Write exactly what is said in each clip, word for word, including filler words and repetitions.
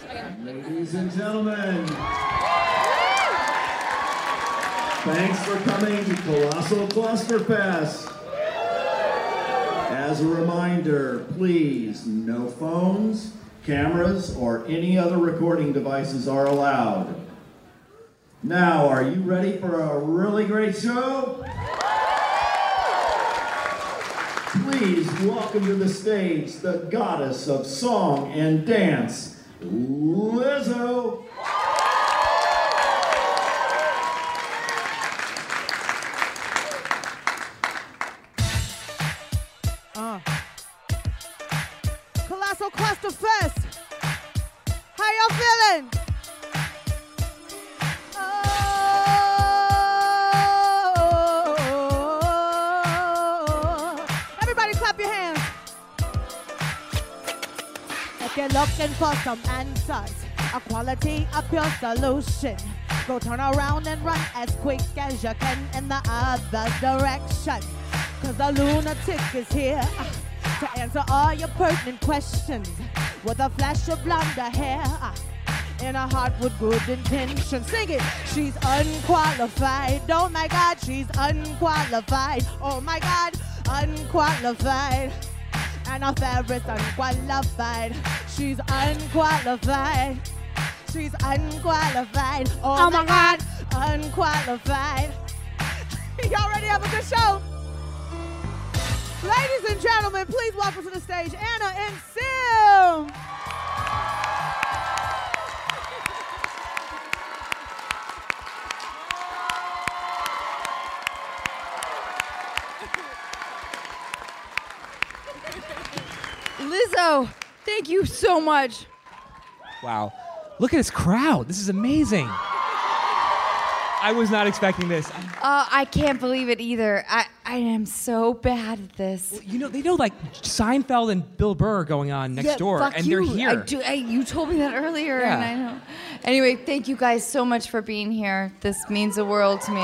Ladies and gentlemen, thanks for coming to Colossal Clusterfest. As a reminder, please, no phones, cameras, or any other recording devices are allowed. Now, are you ready for a really great show? Please welcome to the stage the goddess of song and dance, Lizzo. Uh. Colossal Clusterfest. How y'all feeling? You're looking for some answers, a quality of your solution. Go turn around and run as quick as you can in the other direction. Cause the lunatic is here uh, to answer all your pertinent questions with a flash of blonde hair uh, in a heart with good intention. Sing it! She's unqualified. Oh my God, she's unqualified. Oh my God, unqualified. And our favorite unqualified. She's unqualified. She's unqualified. Oh, oh my God, God, unqualified. Y'all ready to have a good show? Ladies and gentlemen, please welcome to the stage Anna and Sim. Lizzo, thank you so much. Wow. Look at this crowd. This is amazing. I was not expecting this. Uh, I can't believe it either. I, I am so bad at this. Well, you know, they know like Seinfeld and Bill Burr are going on next yeah, door, fuck and you. they're here. I do, I, you told me that earlier, Yeah. and I know. Anyway, thank you guys so much for being here. This means the world to me.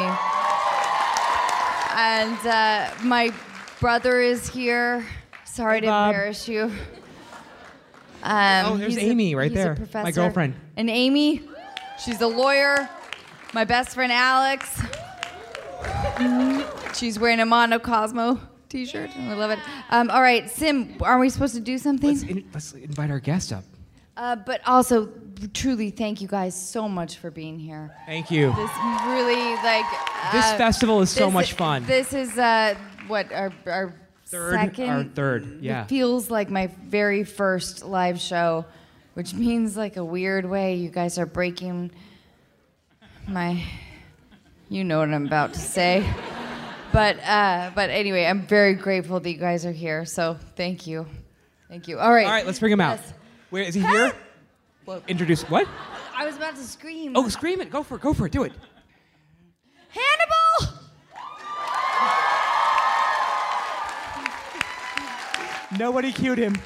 And uh, my brother is here. Sorry to Bob. embarrass you. Um, oh, there's he's Amy a, right he's a there. professor. My girlfriend. And Amy, she's a lawyer. My best friend Alex. She's wearing a Mono Cosmo t-shirt. I love it. Um, all right, Sim, are we supposed to do something? Let's, in, let's invite our guest up. Uh, but also, truly, thank you guys so much for being here. Thank you. This really, like... Uh, This festival is so this much is- fun. This is, uh, what, our, our Third, second... our third, yeah. It feels like my very first live show, which means, like, a weird way, you guys are breaking my... You know what I'm about to say. But, uh, but anyway, I'm very grateful that you guys are here, so thank you. Thank you. All right. All right, let's bring him out. Yes. Where is he here? Well, Introduce what? I was about to scream. Oh, scream it. Go for it. Go for it. Do it. Hannibal! Nobody cued him.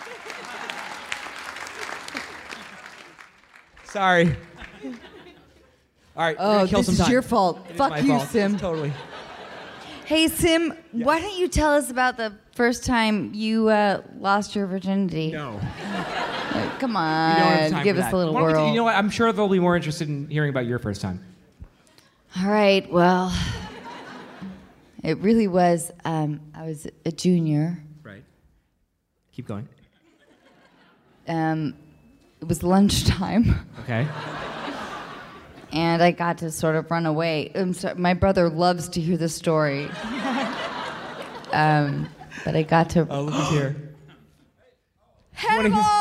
Sorry. All right, we're Oh, gonna kill this some is time. your fault. It is Fuck my you, fault. Sim. Totally. Hey, Sim, why don't you tell us about the first time you uh, lost your virginity? No. Uh, come We don't on, have time give for us that. a little Why don't we whirl. do- you know what? I'm sure they'll be more interested in hearing about your first time. All right, well, it really was, um, I was a junior. Right. Keep going. Um, it was lunchtime, Okay. and I got to sort of run away. I'm sorry, my brother loves to hear the story. um, but I got to... Oh, look who's here. Hannibal!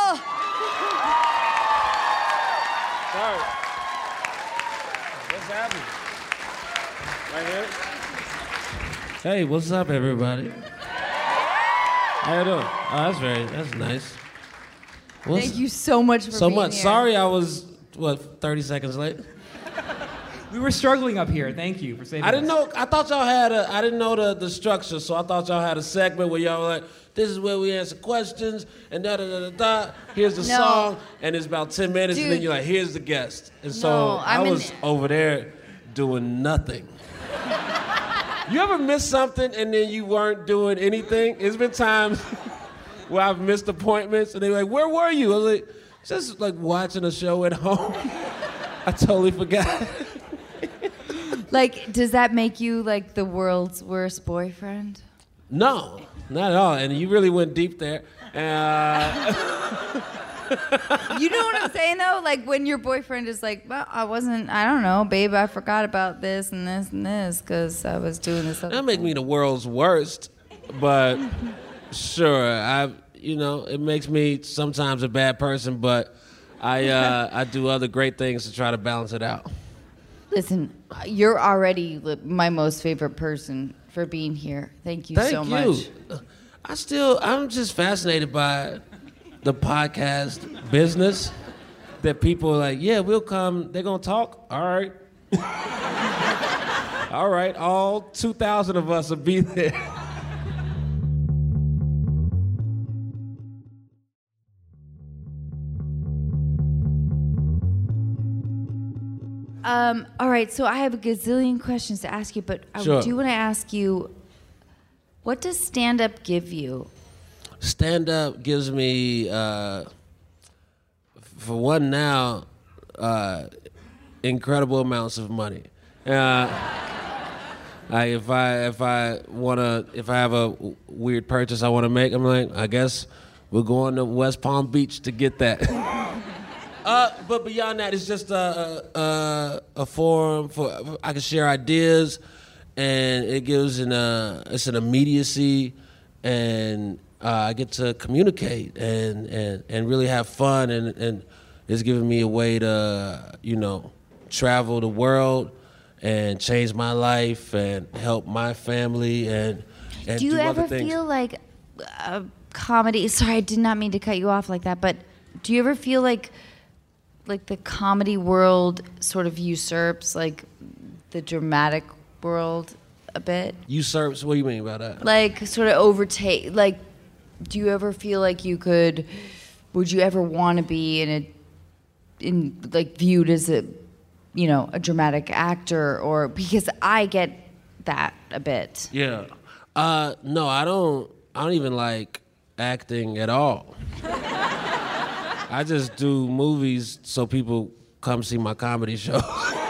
Sorry. What's happening? Right here? Hey, what's up, everybody? How you doing? Oh, that's very, that's nice. What's, Thank you so much for so being much. here. Sorry I was, what, thirty seconds late? We were struggling up here. Thank you for saving I didn't us. know, I thought y'all had a, I didn't know the, the structure, so I thought y'all had a segment where y'all were like, this is where we answer questions, and da da da da da. Here's the No. song, and it's about ten minutes, and then Dude. you're like, here's the guest. And so No, I I'm in- was over there doing nothing. You ever miss something and then you weren't doing anything? It's been times where I've missed appointments, and they're like, where were you? I was like, just like watching a show at home. I totally forgot. Like, does that make you like the world's worst boyfriend? No, not at all. And you really went deep there. Uh, You know what I'm saying though? Like when your boyfriend is like, well, I wasn't, I don't know, babe, I forgot about this and this and this because I was doing this other that makes me the world's worst, but sure, I, you know, it makes me sometimes a bad person, but I, uh, I do other great things to try to balance it out. Listen, you're already li- my most favorite person for being here. Thank you Thank so you. much. I still, I'm just fascinated by the podcast business that people are like, yeah, we'll come, they're gonna talk, all right. All right, all two thousand of us will be there. Um, all right, so I have a gazillion questions to ask you, but I Sure. do want to ask you, what does stand-up give you? Stand-up gives me, uh, for one now, uh, incredible amounts of money. Uh, I, if I if I wanna if I have a w- weird purchase I want to make, I'm like, I guess we're going to West Palm Beach to get that. uh, but beyond that, it's just a, a a forum for I can share ideas, and it gives an uh, it's an immediacy, and uh, I get to communicate and, and, and really have fun, and, and it's giving me a way to you know travel the world and change my life and help my family and, and Do you do ever other things. feel like a comedy? Sorry, I did not mean to cut you off like that, but do you ever feel like like the comedy world sort of usurps like the dramatic world a bit? Usurps? What do you mean by that? Like sort of overtake? Like, do you ever feel like you could? Would you ever want to be in a in like viewed as a you know a dramatic actor, or because I get that a bit? Yeah. Uh, no, I don't. I don't even like acting at all. I just do movies so people come see my comedy show.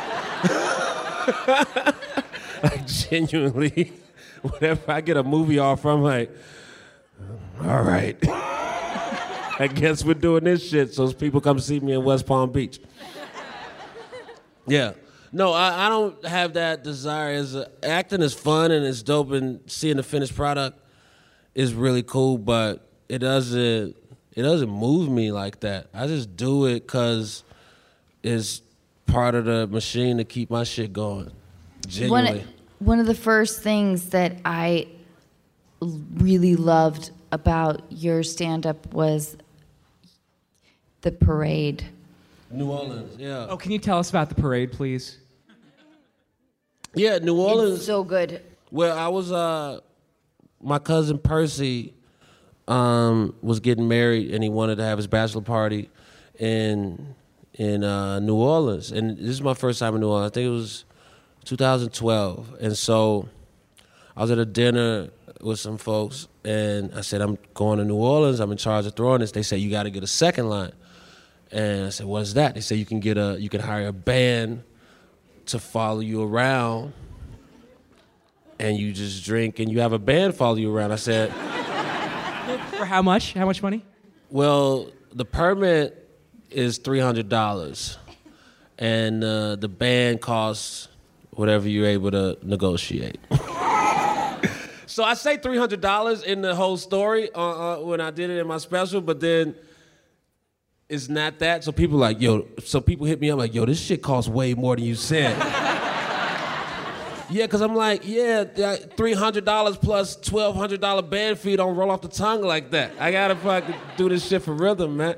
Like genuinely, whenever I get a movie offer, I'm like, all right. I guess we're doing this shit so people come see me in West Palm Beach. Yeah. No, I, I don't have that desire. As a, acting is fun and it's dope, and seeing the finished product is really cool. But it doesn't it doesn't move me like that. I just do it because it's part of the machine to keep my shit going. Genuinely. One, one of the first things that I l- really loved about your stand-up was the parade. New Orleans, yeah. Oh, can you tell us about the parade, please? Yeah, New Orleans. It's so good. Well, I was uh, my cousin Percy um, was getting married, and he wanted to have his bachelor party in in uh, New Orleans. And this is my first time in New Orleans. I think it was two thousand twelve. And so I was at a dinner with some folks, and I said, I'm going to New Orleans. I'm in charge of throwing this. They said, you got to get a second line. And I said, what is that? They said, you can get a, you can hire a band to follow you around, and you just drink, and you have a band follow you around. I said, For how much? How much money? well, the permit is three hundred dollars, and uh, the band costs whatever you're able to negotiate. So I say three hundred dollars in the whole story uh, uh, when I did it in my special, but then it's not that. So people like, yo, so people hit me up like, yo, this shit costs way more than you said. Yeah, because I'm like, yeah, three hundred dollars plus twelve hundred dollars band fee don't roll off the tongue like that. I gotta fucking do this shit for rhythm, man.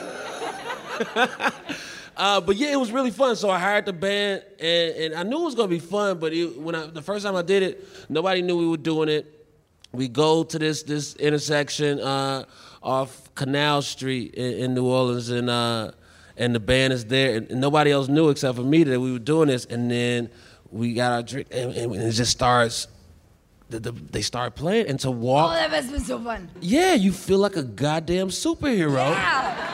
uh, but yeah, it was really fun. So I hired the band, and, and I knew it was gonna be fun, but it, when I, the first time I did it, nobody knew we were doing it. We go to this this intersection uh, off Canal Street in, in New Orleans, and uh, and the band is there, and, and nobody else knew except for me that we were doing this. And then we got our drink, and, and it just starts. The, the, they start playing, and to walk. Oh, that must have been so fun. Yeah, you feel like a goddamn superhero. Yeah.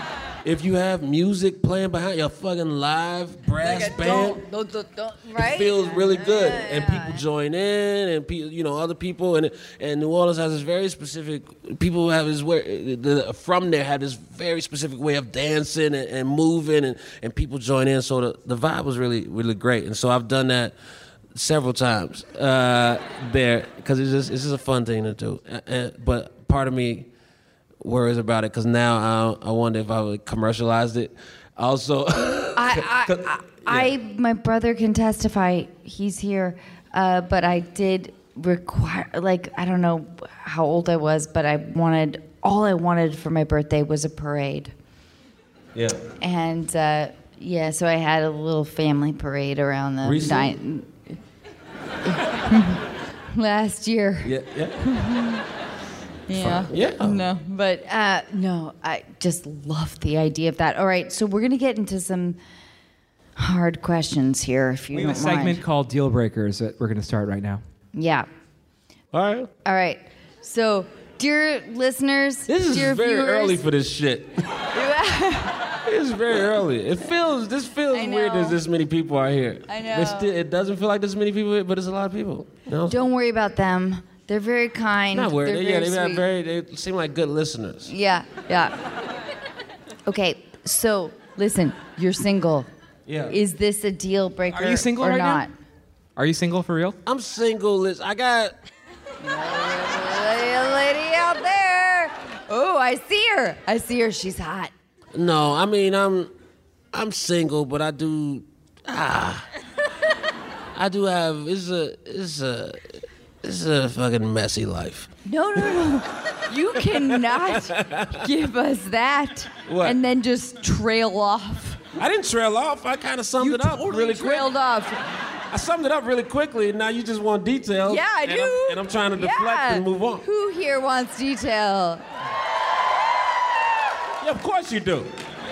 if you have music playing behind your fucking live brass Like a band, don't, don't, don't, right? it feels really good, Yeah, and yeah. people join in, and people, you know, other people, and and New Orleans has this very specific. People have this way the, from there have this very specific way of dancing and, and moving, and, and people join in. So the, the vibe was really really great, and so I've done that several times uh, there because it's just it's just a fun thing to do. Uh, uh, but part of me worries about it because now I, I wonder if I would commercialize it. Also, I, I, I, I, my brother can testify. He's here, uh, but I did require, like, I don't know how old I was, but I wanted, all I wanted for my birthday was a parade. Yeah. And uh, yeah, so I had a little family parade around the Recently? night. Last year. Yeah. Yeah. Yeah. Yeah. No, but uh, no, I just love the idea of that. All right, so we're gonna get into some hard questions here, if you We don't have a segment mind. called Deal Breakers that we're going to start right now. Yeah. All right. All right. So, dear listeners, This is dear very viewers, early for this shit. It's very early. It feels. This feels I weird. know. That this many people are here. I know. It's still, it doesn't feel like this many people, here, but it's a lot of people. You know? Don't worry about them. They're very kind. Not worried. They're They, yeah, very they have sweet. very. They seem like good listeners. Yeah, yeah. Okay, so listen, you're single. Yeah. Is this a deal breaker Are you single or right not? now? Are you single for real? I'm single. Liz. I got. A lady out there. Oh, I see her. I see her. She's hot. No, I mean I'm. I'm single, but I do. Ah. I do have. It's a. It's a. It's a fucking messy life. No, no, no. You cannot give us that What? and then just trail off. I didn't trail off. I kind of summed You it up totally really quick. trailed off. I summed it up really quickly, and now you just want details. Yeah, I and do. I'm, and I'm trying to deflect Yeah. and move on. Who here wants detail? Yeah, of course you do.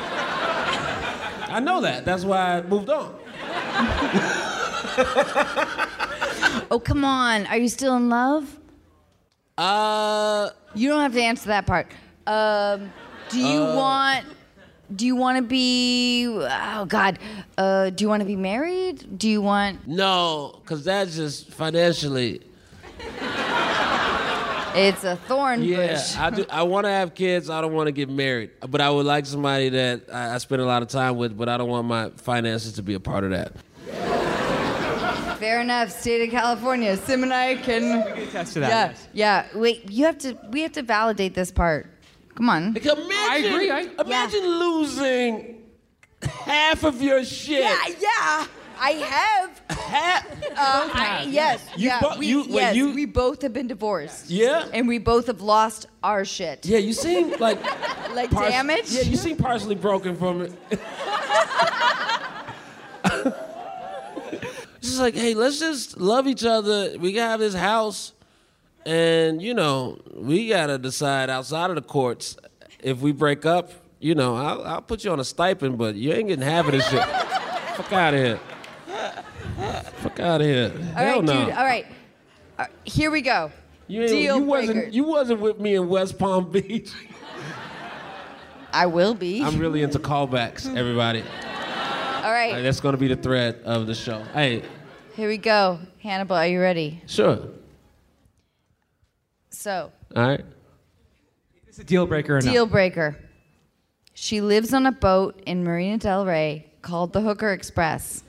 I know that. That's why I moved on. Oh, come on. Are you still in love? Uh, You don't have to answer that part. Um, do you want? Do you want to be? Oh God. Uh, do you want to be married? Do you want? no, because that's just financially. It's a thorn Yeah, bush. I do. I want to have kids. I don't want to get married, but I would like somebody that I, I spend a lot of time with. But I don't want my finances to be a part of that. Fair enough. State of California. Sim and I can. Attest to that. Yeah. yes. Yeah. Wait. You have to. We have to validate this part. Come on. Like, imagine, I agree, I- imagine losing half of your shit. Yeah. I have. Half, Uh, I, yes. You yeah. bo- we, you- wait, yes. you- We both have been divorced. Yeah? And we both have lost our shit. Yeah, you seem like Like Par- damage. Yeah, you seem partially broken from it. It's just like, hey, let's just love each other. We gotta have this house, and you know, we gotta decide outside of the courts if we break up. You know, I'll, I'll put you on a stipend, but you ain't getting half of this shit. Fuck out of here. Fuck out of here. All Hell right, no. dude. All right. Uh, here we go. You, ain't- Deal you wasn't. breakers. You wasn't with me in West Palm Beach. I will be. I'm really into callbacks, everybody. All right. Like, that's gonna be the thread of the show. Hey, Here we go. Hannibal, are you ready? sure. So, All right. Is it a deal breaker or not? deal breaker. She lives on a boat in Marina Del Rey called the Hooker Express.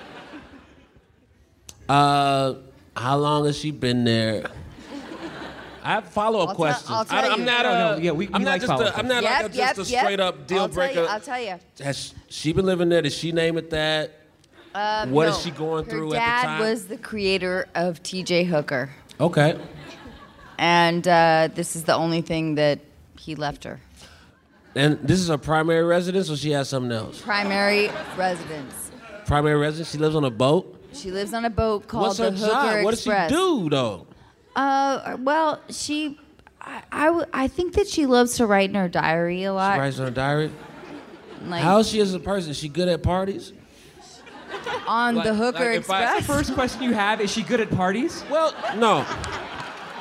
Uh, how long has she been there? I have follow-up I'll tell- questions. I'll tell I, I'm you. not No, a. no, yeah, we- I'm we not like just. A, follow-up I'm not yep, like a, yep, just a yep. straight up deal I'll breaker. Tell you, I'll tell you. Has she been living there? Did she name it that? Um, What no. is she going through Her at the dad time? was the creator of T J Hooker. Okay. And uh, this is the only thing that he left her. And this is her primary residence, or she has something else? Primary residence. Primary residence. She lives on a boat. She lives on a boat called What's the her Hooker job? What does Express. she do though? Uh, well, she, I, I, w- I think that she loves to write in her diary a lot. She writes in her diary. Like How is she as a person? Is she good at parties? on like- the Hooker like if I- Express. First question you have, is she good at parties? Well, no.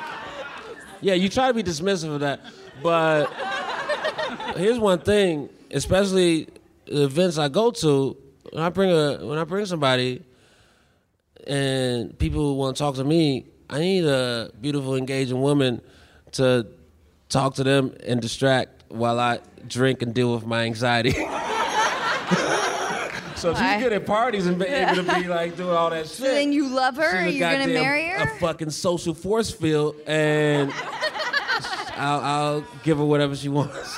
Yeah, you try to be dismissive of that, but here's one thing. especially the events I go to, when I bring a when I bring somebody and people want to talk to me, I need a beautiful, engaging woman to talk to them and distract while I drink and deal with my anxiety. So if she's good at parties and be able to be like doing all that shit. So then you love her? she's a You're gonna goddamn- marry her? A fucking social force field, and I'll, I'll give her whatever she wants.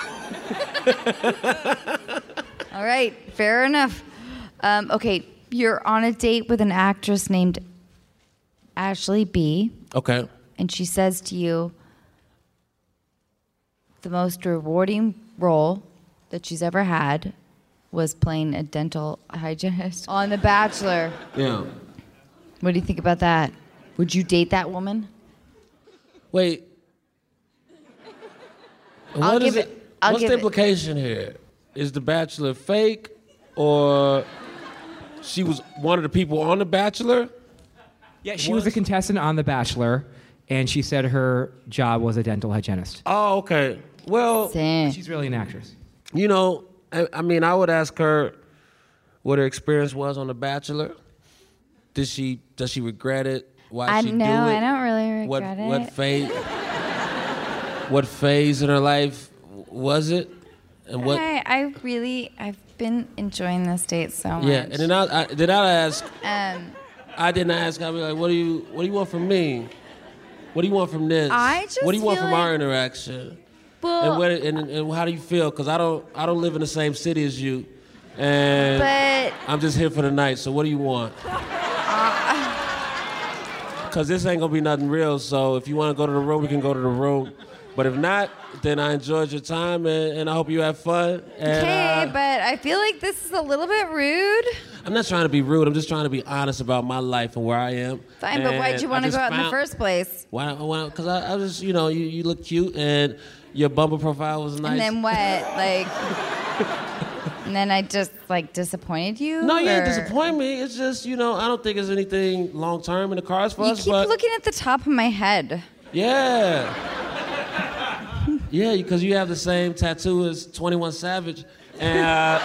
All right, fair enough. Um, okay, you're on a date with an actress named Ashley B. Okay. And she says to you, the most rewarding role that she's ever had was playing a dental hygienist on The Bachelor. Yeah. What do you think about that? Would you date that woman? Wait. I'll What is give it? it- I'll What's give the it- implication here? Is The Bachelor fake, or she was one of the people on The Bachelor? Yeah, she was a contestant on The Bachelor, and she said her job was a dental hygienist. Oh, okay. Well, Damn. She's really an actress. you know, I, I mean, I would ask her what her experience was on The Bachelor. Did she does she regret it? Why I she know, do it? I don't really what, regret What it. phase? What phase in her life was it? And what? I, I really, I've been enjoying this date so much. Yeah, and then I, I then I ask. Um, I didn't ask. I'd be like, "What do you What do you want from me? What do you want from this? I just What do you want feel from our like- interaction? well, And, what, and and how do you feel? Because I don't I don't live in the same city as you, and but I'm just here for the night. So what do you want? Because this ain't gonna be nothing real. So if you want to go to the room, we can go to the room. But if not, then I enjoyed your time, and, and I hope you have fun. And, okay, uh, but I feel like this is a little bit rude. I'm not trying to be rude. I'm just trying to be honest about my life and where I am. Fine, but why'd And you I want to just go out in the found- first place? Why? Why? Because I, I was, you know, you, you look cute and your Bumble profile was nice. And then what? Like, and then I just like disappointed you? no, you didn't or- disappoint me. It's just, you know, I don't think there's anything long term in the cards for You us. keep but looking at the top of my head. yeah, yeah, because you have the same tattoo as twenty-one Savage, and uh,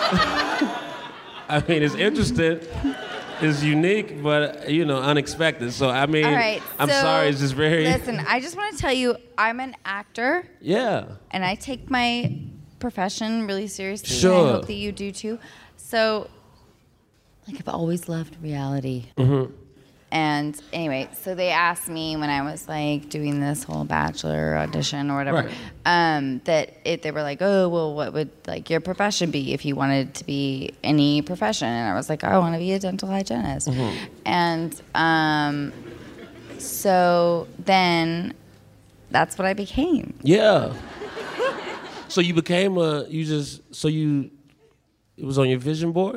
I mean, it's interesting. It's unique, but you know, unexpected. So I mean, All right. I'm so, sorry. It's just very. Listen, I just want to tell you, I'm an actor, Yeah. and I take my profession really seriously. And Sure. I hope that you do too. So, like, I've always loved reality. Mm-hmm. And anyway, so they asked me when I was like doing this whole Bachelor audition or whatever, Right. um, that it, they were like, oh, well, what would like your profession be if you wanted to be any profession? And I was like, I want to be a dental hygienist. Mm-hmm. And um, so then that's what I became. Yeah. So you became a. You just. So you. It was on your vision board.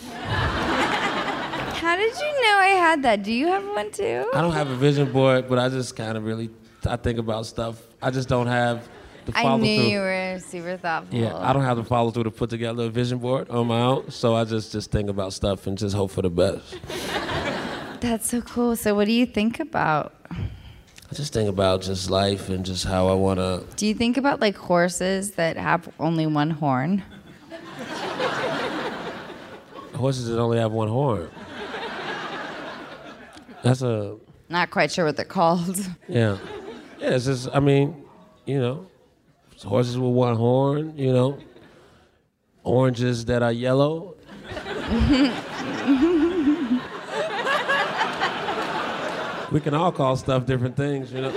How did you know I had that? Do you have one too? I don't have a vision board, but I just kind of really. I think about stuff. I just don't have the I follow knew through. you were super thoughtful. Yeah, I don't have the follow through to put together a vision board on my own. So I just just think about stuff and just hope for the best. That's so cool. So what do you think about? I just think about just life and just how I want to. Do you think about like horses that have only one horn? Horses that only have one horn. That's a. Not quite sure what they're called. Yeah. Yeah, it's just, I mean, you know, it's horses with one horn, you know, oranges that are yellow. We can all call stuff different things, you know.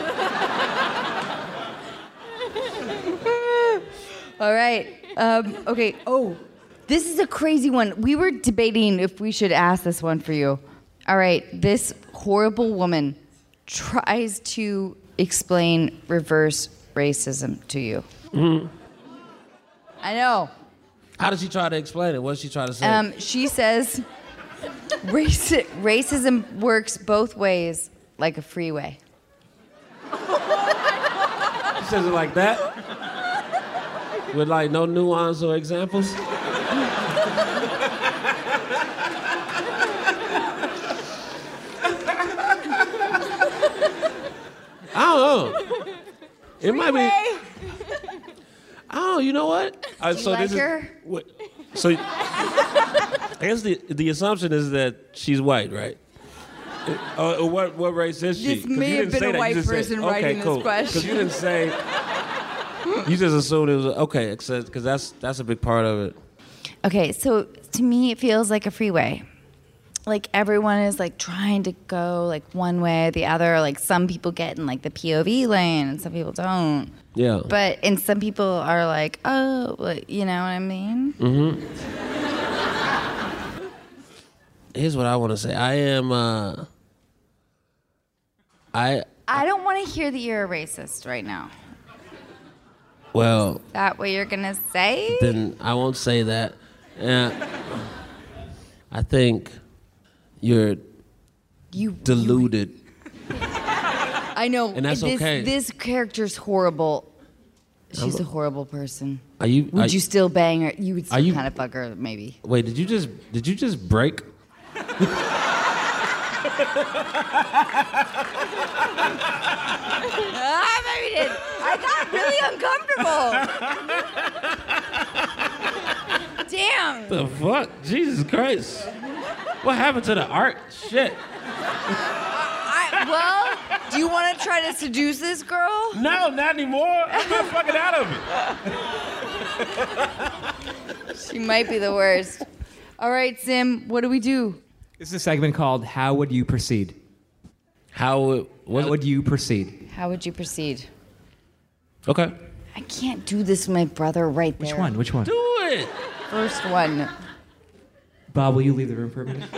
All right. Um, okay. Oh, this is a crazy one. We were debating if we should ask this one for you. All right. This horrible woman tries to explain reverse racism to you. Mm-hmm. I know. How did she try to explain it? What did she try to say? Um, she says raci- racism works both ways like a freeway. She says it like that? With like no nuance or examples? I don't know. It might be. I don't know. You know what? Uh, Do you so like this is her? what, so. I guess the the assumption is that she's white, right? Uh, what what race is she? This 'Cause you may have didn't been say a that. You white just said- person okay, writing this cool. question. Because you didn't say. You just assumed it was okay, because that's that's a big part of it. Okay, so to me, it feels like a freeway. Like everyone is like trying to go like one way or the other. Like some people get in like the P O V lane and some people don't. Yeah. But and some people are like, oh, like, you know what I mean? Mm-hmm. Here's what I want to say. I am. Uh, I I don't want to hear that you're a racist right now. well. Is that what you're gonna say? Then I won't say that. Uh, I think you're You deluded. I know. And that's this, okay. This character's horrible. She's a horrible person. Are you? Would are, you still bang her? You would Are still you- kind of fuck her, maybe. Wait, did you just did you just break? Ah, maybe did. I got really uncomfortable. Damn. The fuck? Jesus Christ! What happened to the art? Shit. I, well, do you want to try to seduce this girl? No, not anymore. I'm not fucking out of it. She might be the worst. All right, Sim, what do we do? This is a segment called "How Would You Proceed?" How would what How would you proceed? How would you proceed? Okay. I can't do this with my brother right there. Which one? Which one? Do it. First one. Bob, will you leave the room for a minute?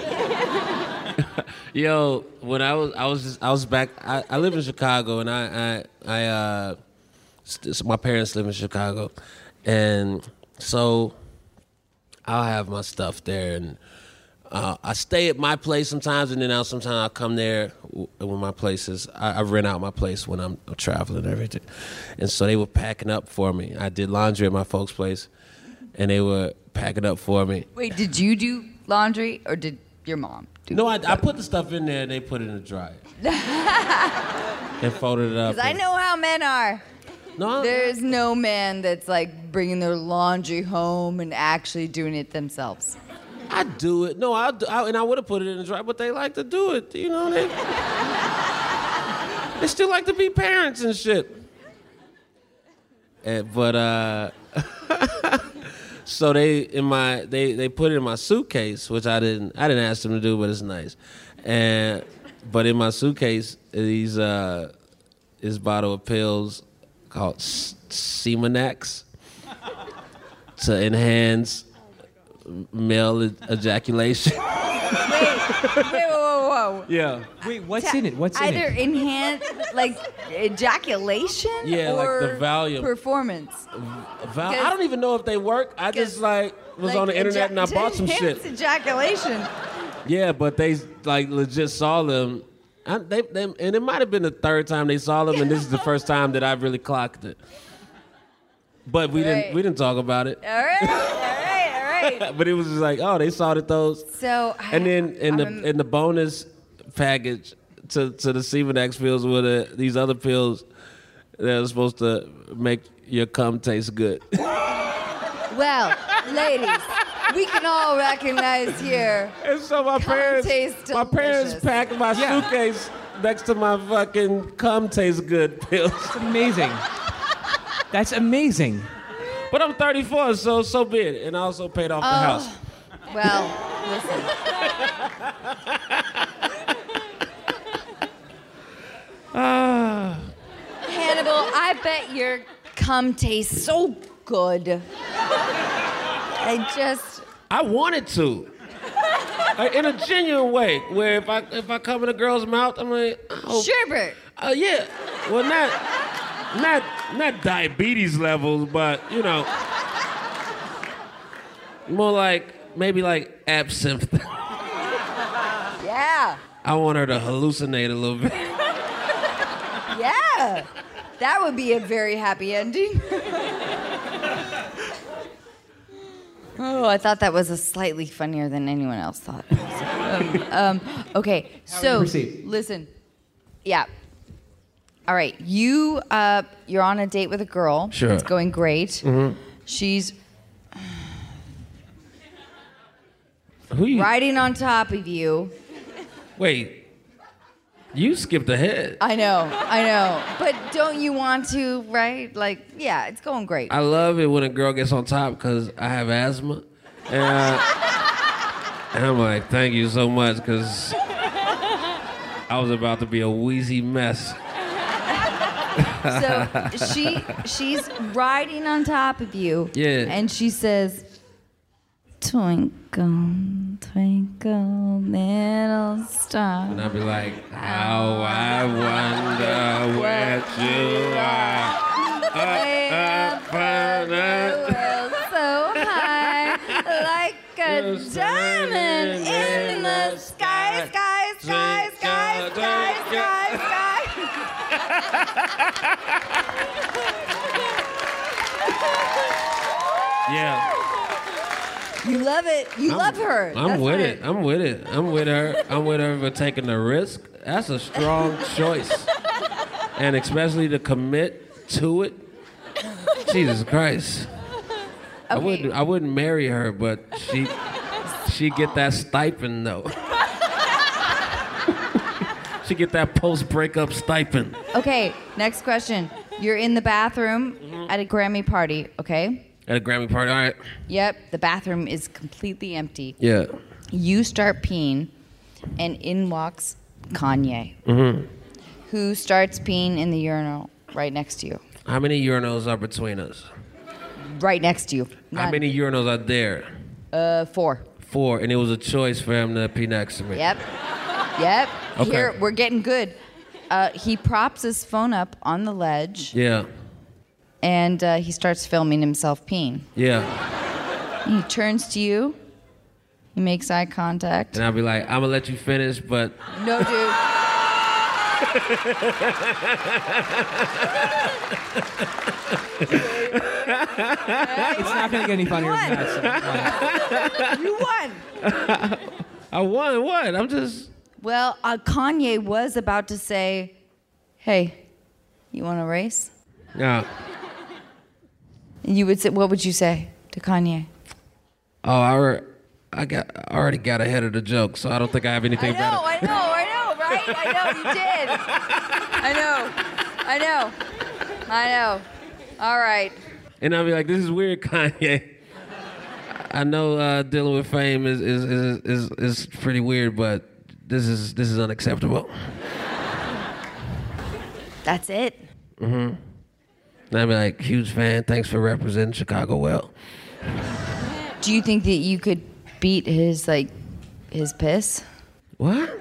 Yo, when I was I was just I was back. I, I live in Chicago, and I I I uh, st- so my parents live in Chicago, and so I'll have my stuff there, and uh, I stay at my place sometimes, and then I'll sometimes I'll come there w- when my place is. I, I rent out my place when I'm traveling and everything, and so they were packing up for me. I did laundry at my folks' place, and they were packing up for me. Wait, did you do laundry or did your mom do No, I, I put the stuff in there and they put it in the dryer. And folded it up. Because I and- know how men are. No, There's no man that's like bringing their laundry home and actually doing it themselves. I do it. No, I, do, I and I would have put it in the dryer, but they like to do it. You know, they they still like to be parents and shit. And, but uh, so they in my they they put it in my suitcase, which I didn't I didn't ask them to do, but it's nice. And but in my suitcase, these uh, this bottle of pills called S- Semenax to enhance male e- ejaculation. Wait, wait, whoa, whoa, whoa. Yeah. Wait, what's in it? What's in Either it? enhance, like ejaculation, Yeah, like or the volume. performance. Val- I don't even know if they work. I just like was Like, on the internet and I eja- bought some enhance shit. ejaculation. Yeah, but they like legit saw them. I, they, they, and it might have been the third time they saw them, and this is the first time that I really clocked it. But we Right. didn't we didn't talk about it. All right, all right, all right. But it was just like, oh, they saw that those. So, And then in the I'm- in the bonus package to to the Semenax pills were the, these other pills that are supposed to make your cum taste good. well, ladies, we can all recognize here. And so my Cum parents, tastes my parents delicious. packed my Yeah. suitcase next to my fucking cum tastes good pills. That's amazing. That's amazing. But I'm thirty-four, so so be it. And I also paid off the Oh. house. Well, listen. Ah. Hannibal, I bet your cum tastes so good. I just. I wanted to. Like, in a genuine way, where if I if I come in a girl's mouth, I'm like, oh, Sherbert. uh, yeah. Well, not not not diabetes levels, but you know, more like maybe like absinthe. Yeah. I want her to hallucinate a little bit. Yeah. That would be a very happy ending. Oh, I thought that was a slightly funnier than anyone else thought. um, um, okay, How so would you proceed? listen. Yeah. All right, you uh, you're on a date with a girl. Sure. It's going great. Mm-hmm. She's Who you? riding on top of you. Wait, you skipped ahead. I know, I know. But don't you want to, right? Like, yeah, it's going great. I love it when a girl gets on top because I have asthma. And, uh, and I'm like, thank you so much, because I was about to be a wheezy mess. So she she's riding on top of you. Yeah. And she says, twinkle, twinkle, little star. And I'd be like, how I wonder what you are. Way up above the world so high, like a diamond in the sky, sky, sky, sky, sky, sky, sky. Yeah. You love it. You I'm, love her. I'm That's with right. it. I'm with it. I'm with her. I'm with her for taking the risk. That's a strong choice. And especially to commit to it. Jesus Christ. I Okay. wouldn't I wouldn't marry her, but she she get that stipend though. She get that post-breakup stipend. Okay, next question. You're in the bathroom at a Grammy party, okay? At a Grammy party, all right. Yep, the bathroom is completely empty. Yeah. You start peeing, and in walks Kanye, Mm-hmm. who starts peeing in the urinal right next to you. How many urinals are between us? Right next to you. How None. many urinals are there? Uh, four. Four, and it was a choice for him to pee next to me. Yep. Yep. Okay. Here, we're getting good. Uh, he props his phone up on the ledge, Yeah. and uh, he starts filming himself peeing. Yeah. He turns to you. He makes eye contact. And I'll be like, I'm gonna let you finish, but No, dude. It's not going to get any funnier than that. So, You won. I won. What? I'm just. Well, uh, Kanye was about to say, "Hey, you want to race?" Yeah. And you would say, "What would you say to Kanye?" Oh, I, re- I got. I already got ahead of the joke, so I don't think I have I anything know, better. I know, I know, right? I know you did. I know, I know, I know. All right. And I'll be like, this is weird, Kanye. I know uh, dealing with fame is is, is is is pretty weird, but this is this is unacceptable. That's it. And I'll be like, huge fan. Thanks for representing Chicago well. Do you think that you could beat his like his piss? What?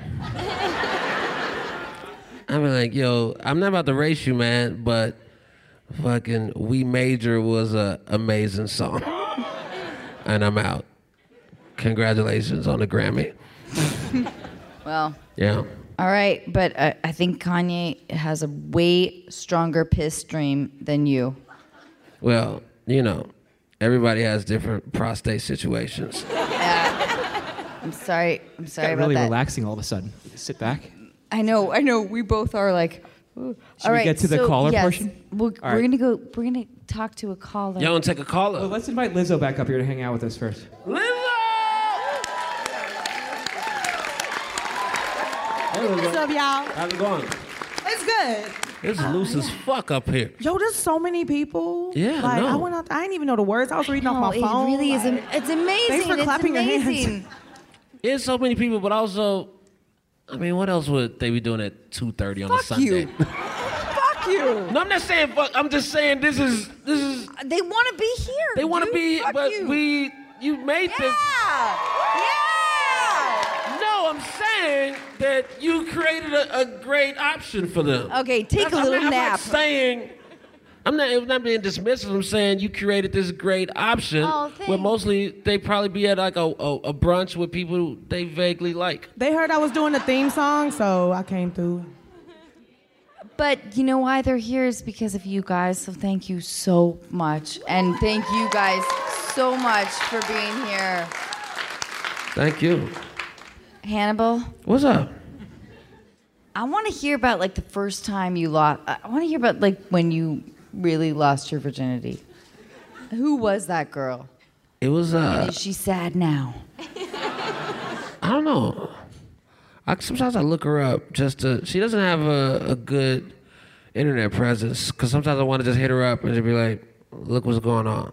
I'll be like, yo, I'm not about to race you, man, but fucking We Major was a amazing song. And I'm out. Congratulations on the Grammy. Well, Yeah. all right, but uh, I think Kanye has a way stronger piss stream than you. Well, you know, everybody has different prostate situations. I'm sorry. I'm sorry got about really that. relaxing all of a sudden. Sit back. I know. I know. We both are like. Ooh. Should All we right, get to the so, caller yes, portion? We'll, All we're right. gonna go. We're gonna talk to a caller. Y'all want to take a caller? Well, let's invite Lizzo back up here to hang out with us first. Hey, Lizzo. What's up, y'all? How's it going? It's good. It's loose as fuck up here. Yo, there's so many people. Yeah, like, I know. I went out. I didn't even know the words. I was reading No, off my it phone. really is. like- am- It's amazing. Thanks for it's clapping your hands. amazing. There's so many people, but also, I mean, what else would they be doing at two thirty on a Fuck Sunday? you. Fuck you. No, I'm not saying fuck. I'm just saying this is this is. They want to be here. They want to dude. be, Fuck but you. we you made Yeah. this. Yeah. No, I'm saying that you created a, a great option for them. Okay, take That's- a I'm little not, I'm nap. not saying. I'm not, I'm not being dismissive. I'm saying you created this great option Oh, where thanks. mostly they probably be at like a, a, a brunch with people they vaguely like. They heard I was doing the theme song, so I came through. But you know why they're here is because of you guys. So thank you so much, and thank you guys so much for being here. Thank you. Hannibal, What's up? I want to hear about like the first time you lost. I want to hear about like when you really lost your virginity. Who was that girl? It was uh. Is she sad now? don't know. I, sometimes I look her up just to. She doesn't have a, a good internet presence because sometimes I want to just hit her up and just be like, "Look what's going on."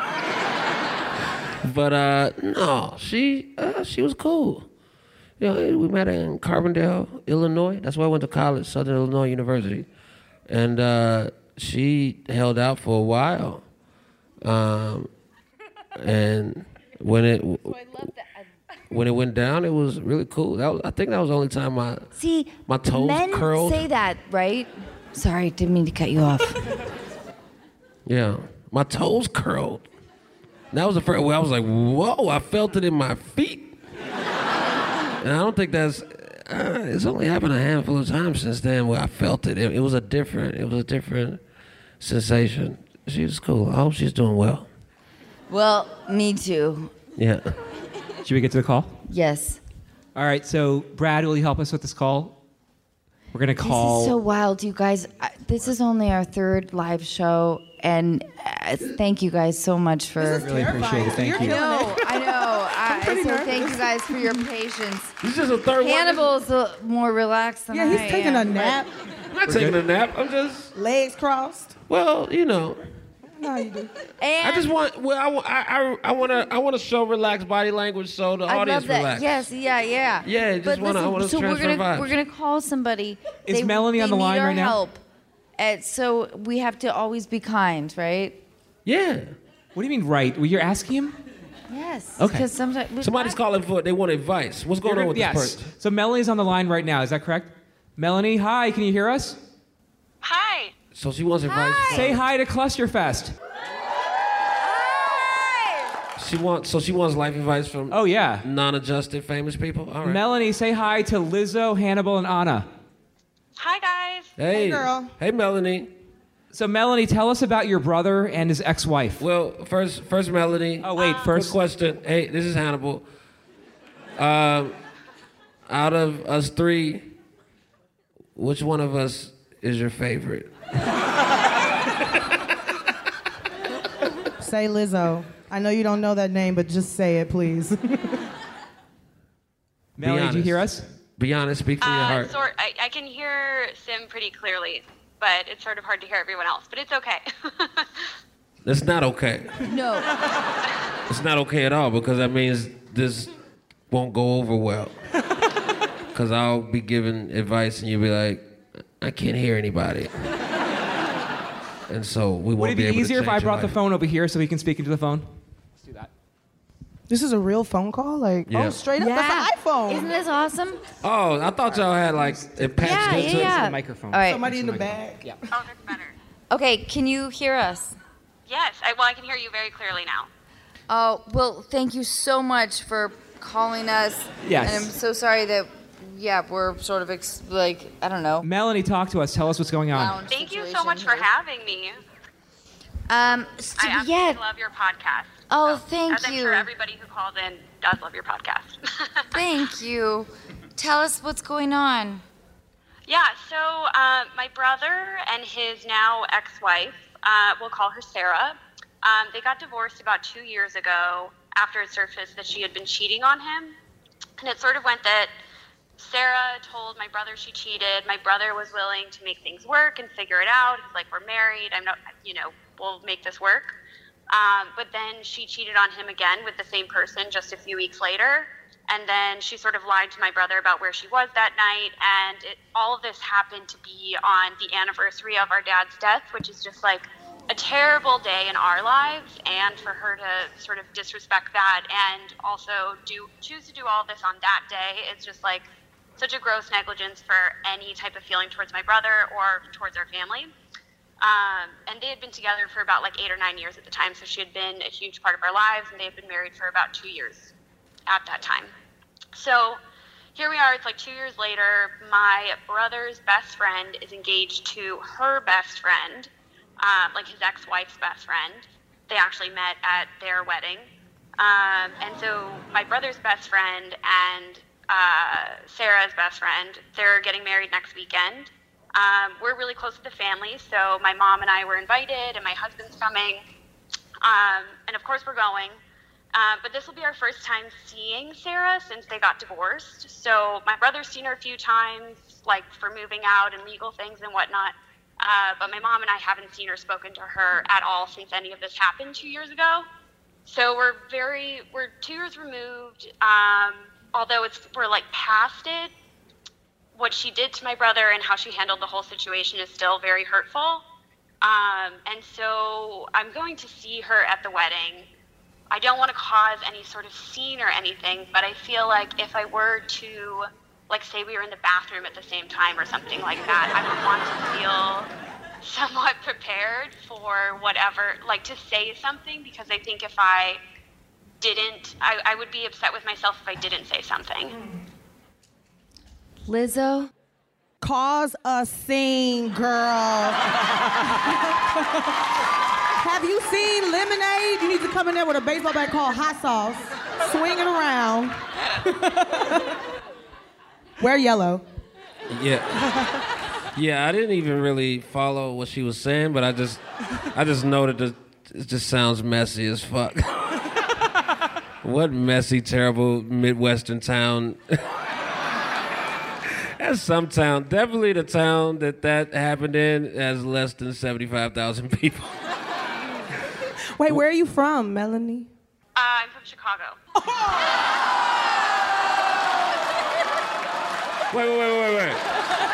But uh, no, she uh, she was cool. You know, we met in Carbondale, Illinois. That's where I went to college, Southern Illinois University, and uh, she held out for a while. Um, and when it when it went down, it was really cool. That was, I think that was the only time my See, my toes men curled. say that, right? Sorry, didn't mean to cut you off. Yeah, my toes curled. That was the first where I was like, whoa, I felt it in my feet. And I don't think that's, uh, it's only happened a handful of times since then where I felt it. it. It was a different, it was a different sensation. She was cool. I hope she's doing well. Well, me too. Yeah. Should we get to the call? Yes. All right, so Brad, will you help us with this call? We're going to call... This is so wild, you guys. I, this is only our third live show, and uh, thank you guys so much for... really appreciate it. Thank you. No, I know. I, so thank you guys for your patience. This is just a third Hannibal's a, more relaxed than Yeah, I he's am, taking a but- nap, I'm not taking a nap. I'm just, legs crossed. well, you know. No, you do. And I just want, well, I, wa- I, I, I want to I want to show relaxed body language so the I audience love that. relax. Yes, yeah, yeah. Yeah, just But wanna- I listen, wanna so we're transfer gonna vibes. we're gonna call somebody. Is They- Melanie on they the need line our right now? help. And so we have to always be kind, right? Yeah. What do you mean, right? Well, you're asking him? Yes. Okay. Because sometimes Somebody's calling for, they want advice. What's going You're on with gonna- this yes. person? So Melanie's on the line right now. Is that correct? Melanie, hi. Can you hear us? Hi. So she wants advice. Hi. Say hi to Clusterfest. She wants, so she wants life advice from Oh, yeah. non-adjusted famous people? All right. Melanie, say hi to Lizzo, Hannibal, and Anna. Hi, guys. Hey, girl. Hey, Melanie. So, Melanie, tell us about your brother and his ex-wife. Well, first, first Melanie. Oh, wait, Quick first. question. Hey, this is Hannibal. Um, out of us three, which one of us is your favorite? Say Lizzo. I know you don't know that name, but just say it, please. Melanie, do you hear us? Be honest. Speak from your Uh, heart. sort, I, I can hear Sim pretty clearly, but it's sort of hard to hear everyone else. But it's okay. That's not okay. No. It's not okay at all because that means this won't go over well. Because I'll be giving advice and you'll be like, I can't hear anybody. And so we Would won't it be be able easier to if I change your brought the life. phone over here so he can speak into the phone? Let's do that. This is a real phone call? Like, Yeah. oh, straight up? Yeah. That's an iPhone. Isn't this awesome? Oh, I thought y'all had like it patched Yeah, into yeah, yeah. a microphone. All right. Somebody in the Microphone. back. Yeah. Oh, that's better. Okay, can you hear us? Yes. I, well, I can hear you very clearly now. Oh, well, thank you so much for calling us. Yes. And I'm so sorry that, yeah, we're sort of ex- like, I don't know. Melanie, talk to us. Tell us what's going on. lounge Thank you so situation much for here. having me. Um, st- I absolutely yeah. love your podcast. Oh, So, thank as I'm you. sure everybody who calls in does love your podcast. Thank you. Tell us what's going on. Yeah, so uh, my brother and his now ex-wife, uh, we'll call her Sarah, um, they got divorced about two years ago after it surfaced that she had been cheating on him. And it sort of went that Sarah told my brother she cheated. My brother was willing to make things work and figure it out. He's like, we're married. I'm not, you know, we'll make this work. Um, but then she cheated on him again with the same person just a few weeks later. And then she sort of lied to my brother about where she was that night. And it, all of this happened to be on the anniversary of our dad's death, which is just like a terrible day in our lives. And for her to sort of disrespect that and also do choose to do all this on that day, it's just like such a gross negligence for any type of feeling towards my brother or towards our family. Um, and they had been together for about like eight or nine years at the time, so she had been a huge part of our lives, and they had been married for about two years at that time. So here we are, it's like two years later, my brother's best friend is engaged to her best friend, um, like his ex-wife's best friend. They actually met at their wedding. Um, and so my brother's best friend and uh, Sarah's best friend, they're getting married next weekend. Um, we're really close to the family, so my mom and I were invited, and my husband's coming. Um, and of course we're going. Uh, but this will be our first time seeing Sarah since they got divorced. So my brother's seen her a few times, like for moving out and legal things and whatnot. Uh, but my mom and I haven't seen or spoken to her at all since any of this happened two years ago. So we're very, we're two years removed. Um, although it's, we're like past it. What she did to my brother and how she handled the whole situation is still very hurtful. Um, and so I'm going to see her at the wedding. I don't want to cause any sort of scene or anything, but I feel like if I were to, like, say we were in the bathroom at the same time or something like that, I would want to feel somewhat prepared for whatever, like to say something, because I think if I didn't, I, I would be upset with myself if I didn't say something. Lizzo? Cause a scene, girl. Have you seen Lemonade? You need to come in there with a baseball bat called Hot Sauce, swing it around. Wear yellow. Yeah. Yeah, I didn't even really follow what she was saying, but I just I just know that the, it just sounds messy as fuck. What messy, terrible Midwestern town. That's some town. Definitely the town that that happened in has less than seventy-five thousand people. Wait, where are you from, Melanie? Uh, I'm from Chicago. Wait, wait, wait, wait, wait.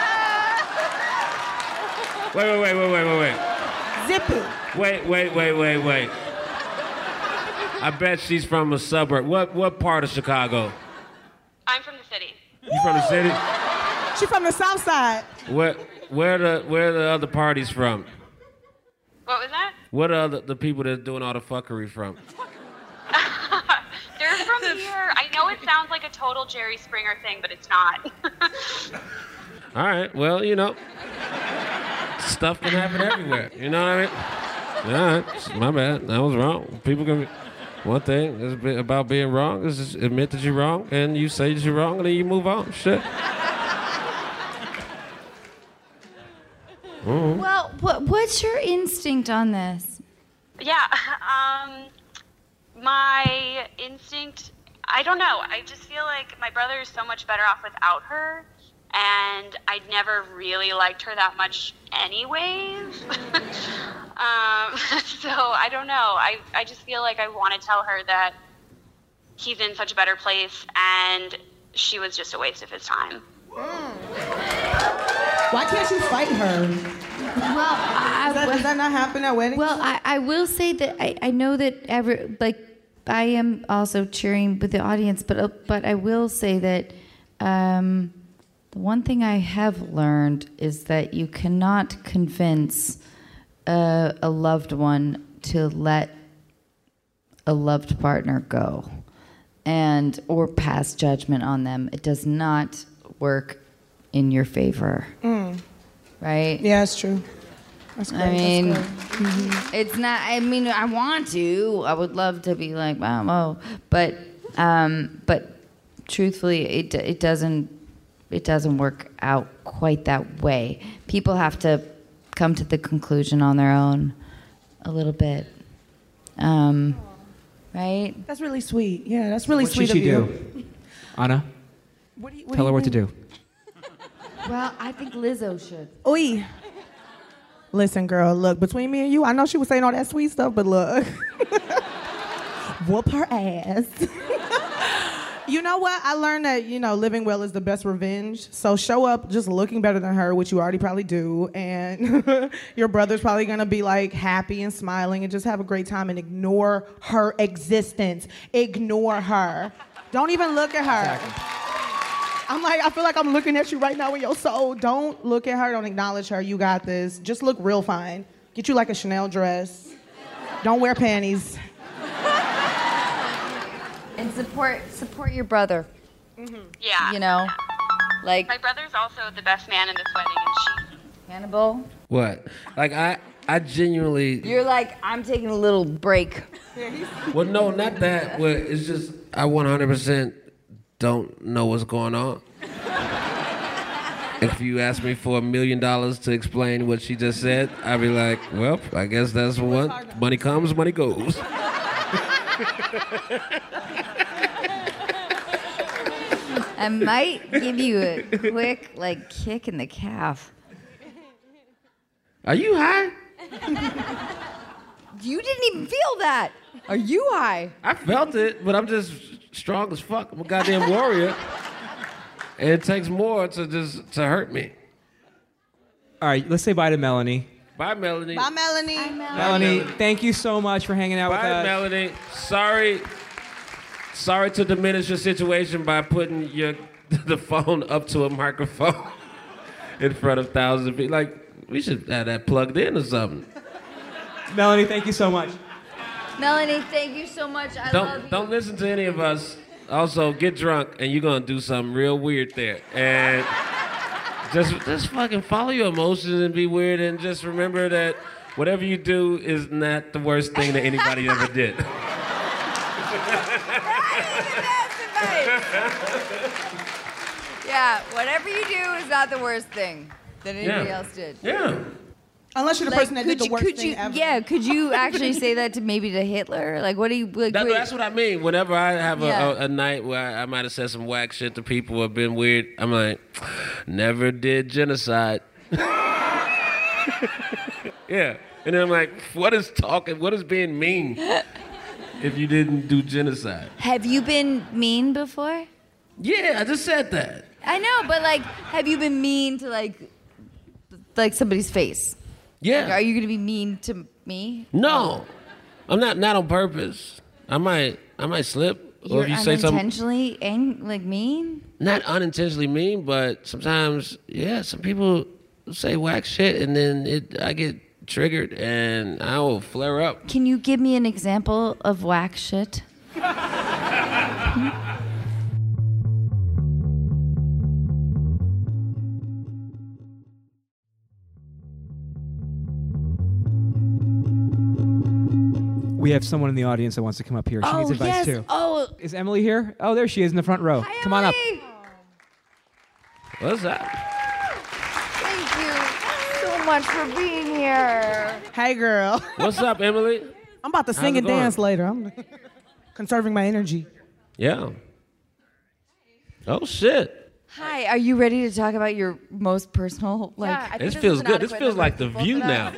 Wait, wait, wait, wait, wait, wait, wait. Zip it. Wait, wait, wait, wait, wait. I bet she's from a suburb. What what part of Chicago? I'm from the city. You from the city? She from the South Side. Where where the where the other parties from? What was that? What are the, the people that's doing all the fuckery from? They're from here. I know it sounds like a total Jerry Springer thing, but it's not. All right, well, you know, stuff can happen everywhere. You know what I mean? All right, my bad. I was wrong. People can. One thing is be- about being wrong is just admit that you're wrong, and you say that you're wrong, and then you move on. Shit. Mm-hmm. Well, what, what's your instinct on this? Yeah, um, my instinct, I don't know. I just feel like my brother is so much better off without her, and I never really liked her that much anyways. um, so I don't know. I, I just feel like I want to tell her that he's in such a better place, and she was just a waste of his time. Why can't you fight her? Well, I, Does that, does that not happen at weddings? well, I, I will say that I, I know that every like I am also cheering with the audience, but uh, but I will say that um, the one thing I have learned is that you cannot convince a, a loved one to let a loved partner go, and or pass judgment on them. It does not work in your favor, Mm. right? Yeah, it's true. That's great. I mean, That's great. Mm-hmm. it's not. I mean, I want to. I would love to be like, wow, whoa. But, um, but truthfully, it it doesn't it doesn't work out quite that way. People have to come to the conclusion on their own, a little bit, um, right? That's really sweet. Yeah, that's really What sweet should she of do? you. Anna, What do you, what tell do her you what to think? do. Well, I think Lizzo should. Oi. Listen, girl, look, between me and you, I know she was saying all that sweet stuff, but look. Whoop her ass. You know what? I learned that, you know, living well is the best revenge. So show up just looking better than her, which you already probably do. And your brother's probably going to be like happy and smiling and just have a great time and ignore her existence. Ignore her. Don't even look at her. Exactly. I'm like, I feel like I'm looking at you right now in your soul. Don't look at her. Don't acknowledge her. You got this. Just look real fine. Get you like a Chanel dress. Don't wear panties. And support support your brother. Yeah. You know, like My brother's also the best man in this wedding, and she... Hannibal. What? Like I I genuinely. You're like, I'm taking a little break. Well, no, not that. Well, it's just I one hundred percent don't know what's going on. If you ask me for a million dollars to explain what she just said, I'd be like, well, I guess that's what money comes, money goes. I might give you a quick, like, kick in the calf. Are you high? You didn't even feel that. Are you high? I felt it, but I'm just strong as fuck. I'm a goddamn warrior. And it takes more to just to hurt me. All right, let's say bye to Melanie. Bye, Melanie. Bye, Melanie. Bye, Mel. Melanie, thank you so much for hanging out Bye, with us. Melanie. Sorry. Sorry to diminish your situation by putting your the phone up to a microphone in front of thousands of people. Like, we should have that plugged in or something. Melanie, thank you so much. Melanie, thank you so much. I Don't love you. don't listen to any of us. Also, get drunk and you're gonna do something real weird there. And just just fucking follow your emotions and be weird, and just remember that whatever you do is not the worst thing that anybody ever did. Yeah, whatever you do is not the worst thing that anybody Yeah. else did. Yeah. Unless you're the Like, person that could did the you- worst could thing you, ever. Yeah, could you actually say that to maybe to Hitler? Like, what do you like? That, wait- that's what I mean. Whenever I have a, Yeah. a, a night where I, I might have said some whack shit to people or been weird, I'm like, never did genocide. Yeah. And then I'm like, what is talking, what is being mean if you didn't do genocide? Have you been mean before? Yeah, I just said that. I know, but like, have you been mean to like, like somebody's face? Yeah. Like, are you gonna be mean to me? No. I'm not not on purpose. I might I might slip. Or You're if you say something unintentionally ang- like mean? not unintentionally mean, but sometimes, yeah, some people say whack shit and then it I get triggered and I will flare up. Can you give me an example of whack shit? We have someone in the audience that wants to come up here. She needs advice yes. too. Oh, Is Emily here? Oh, there she is in the front row. hi, Come on up. Emily. What's that? Thank you so much for being here. Hey, girl. What's up, Emily? I'm about to How's sing it and going? dance later. I'm conserving my energy. Yeah. Oh shit. Hi, are you ready to talk about your most personal like? This feels good. This feels like The View now.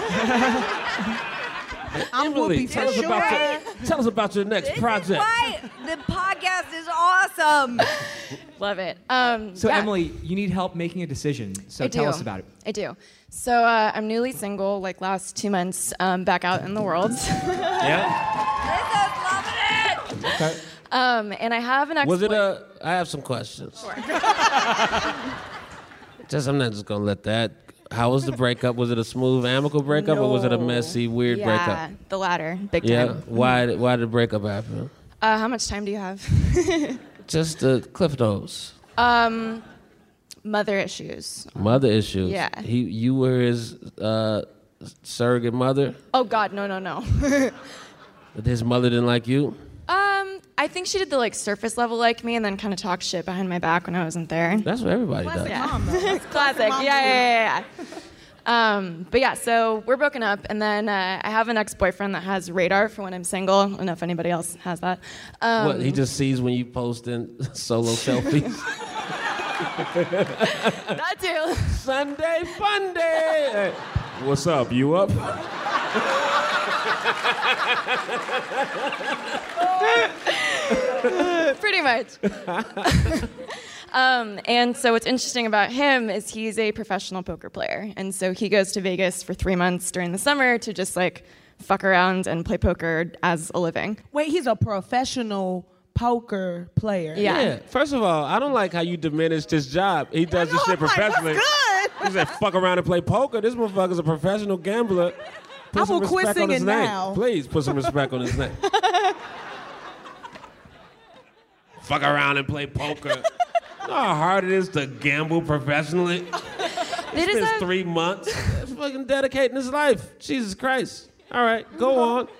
I'm Emily, Whoopi tell us for about sure. your, tell us about your next This project. is why the podcast is awesome. Love it. Um, So yeah, Emily, you need help making a decision. So I tell do. us about it. I do. So uh, I'm newly single, like last two months, um, back out in the world. Yeah. Liz is loving it. Okay. um, and I have an ex. Was it a? I have some questions. Just I'm not just gonna let that. How was the breakup? Was it a smooth, amicable breakup, or was it a messy, weird yeah, breakup? the latter, big Yeah. time. Why? did- Why did the breakup happen? Uh, how much time do you have? Just the cliff notes. um, mother issues. Mother issues. Yeah. He, you were his uh, surrogate mother. Oh God, no, no, no. But his mother didn't like you. um, I think she did the like surface level like me, and then kind of talk shit behind my back when I wasn't there. That's what everybody does. Yeah. Mom, though. That's Classic. mom Yeah, move. yeah, yeah, yeah. Um, but yeah, so we're broken up, and then uh, I have an ex-boyfriend that has radar for when I'm single. I don't know if anybody else has that. Um, What he just sees when you posting solo selfies. that too. Sunday fun day. Hey, what's up? You up? Pretty much. um, and so what's interesting about him is he's a professional poker player, and so he goes to Vegas for three months during the summer to just like fuck around and play poker as a living. Wait, he's a professional poker player. Yeah. Yeah. First of all, I don't like how you diminished his job. He does this know, shit I'm like, what's professionally. good? He said, "Fuck around and play poker." This motherfucker's a professional gambler. Put I some will quit respect on his singing name. now. Please put some respect on his name. Fuck around and play poker. You know how hard it is to gamble professionally? He It is spends a- three months fucking dedicating his life. Jesus Christ. All right, go on.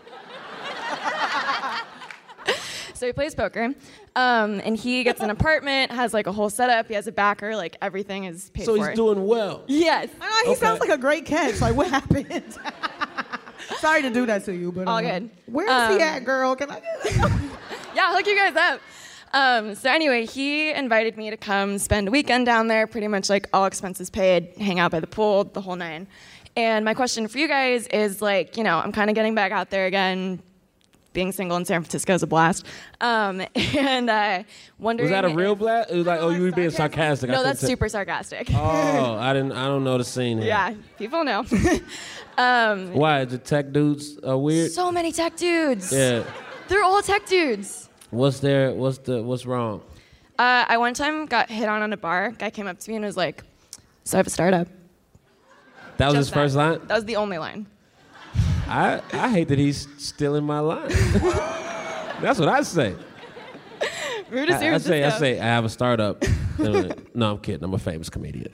So he plays poker, um, and he gets an apartment, has like a whole setup. He has a backer, like everything is paid So for. he's doing well. Yes. I know, he Okay. sounds like a great catch. Like, what happened? Sorry to do that to you, but All um, good. Where's Um, he at, girl? Can I? Yeah, I'll hook you guys up. Um, so anyway, he invited me to come spend a weekend down there, pretty much like all expenses paid, hang out by the pool, the whole nine. And my question for you guys is like, you know, I'm kind of getting back out there again. Being single in San Francisco is a blast. Um, and uh, wondering. Was that a real if- blast? It was like, oh, you were being sarcastic. I No, couldn't that's tell- super sarcastic. Oh, I didn't. I don't know the scene here. Yeah, people know. um, Why the tech dudes are weird? so many tech dudes. Yeah. They're all tech dudes. What's there? What's the? What's wrong? Uh, I one time got hit on in a bar. Guy came up to me and was like, "So I have a startup." That was Just his first that. line. That was the only line. I I hate that he's stealing my line. That's what I say. Rude as I, I say I say I have a startup. They're like, no, I'm kidding. I'm a famous comedian.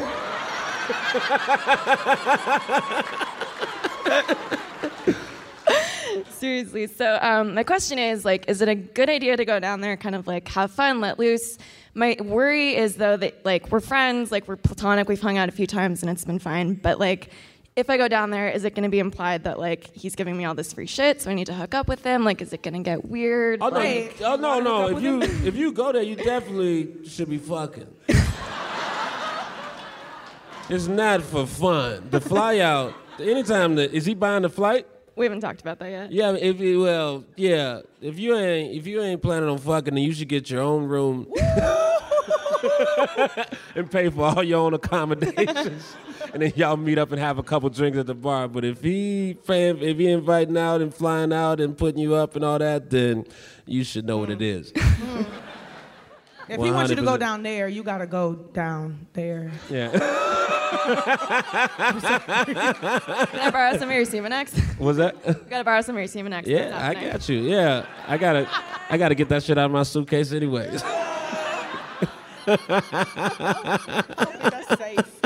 Seriously. So um, my question is, like, is it a good idea to go down there, kind of like have fun, let loose? My worry is though that like we're friends, like we're platonic, we've hung out a few times and it's been fine. But like, if I go down there, is it going to be implied that like he's giving me all this free shit, so I need to hook up with him? Like, is it going to get weird? Oh no! Like, Oh no! No! If you if you go there, you definitely should be fucking. It's not for fun. The fly out. Anytime that is he buying the flight? we haven't talked about that yet. Yeah, if you, well, yeah. If you ain't if you ain't planning on fucking, then you should get your own room and pay for all your own accommodations, and then y'all meet up and have a couple drinks at the bar. But if he if he inviting out and flying out and putting you up and all that, then you should know what it is. If he wants you to go one hundred percent. down there, you gotta go down there. Yeah. Can I borrow some of your Semenex? Was that? Gotta borrow some of your Semenex. Yeah, I got you. Yeah, I gotta, I gotta get that shit out of my suitcase anyways. That's safe.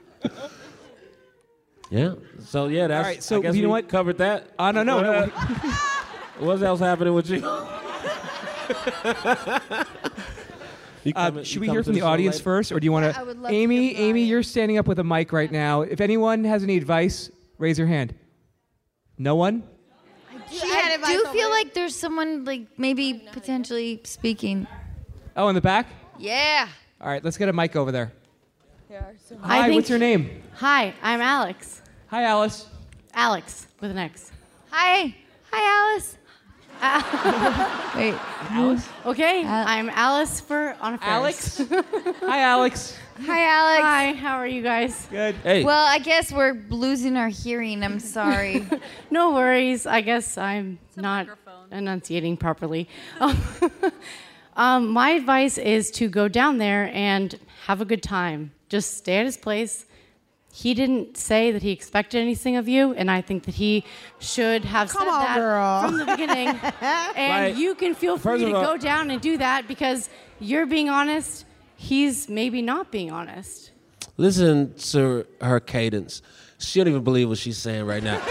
Yeah. So yeah, that's. All right, so I guess you know we what? Covered that. Uh, no, no, no. What else happening with you? You Uh, coming- should you we coming hear to from the the show audience later? first, or do you want I to? would love to Amy, hear from the Amy, you're audience. standing up with a mic right now. If anyone has any advice, raise your hand. No one? She I do feel like there's someone like maybe potentially speaking. Oh, in the back? Yeah. All right, let's get a mic over there. I Hi, think- what's your name? Hi, I'm Alex. Hi, Alice. Alex with an X. Hi. Hi, Alice. Wait. Alice? Okay, I'm Alice for on affairs. Alex? Hi, Alex. Hi, Alex. Hi, how are you guys? Good. Hey. Well, I guess we're losing our hearing. I'm sorry. No worries. I guess I'm not enunciating properly. um, my advice is to go down there and have a good time. Just stay at his place. He didn't say that he expected anything of you, and I think that he should have Come said on, that girl. from the beginning. And Like, you can feel first free to of all- go down and do that because you're being honest. He's maybe not being honest. Listen to her cadence. She don't even believe what she's saying right now.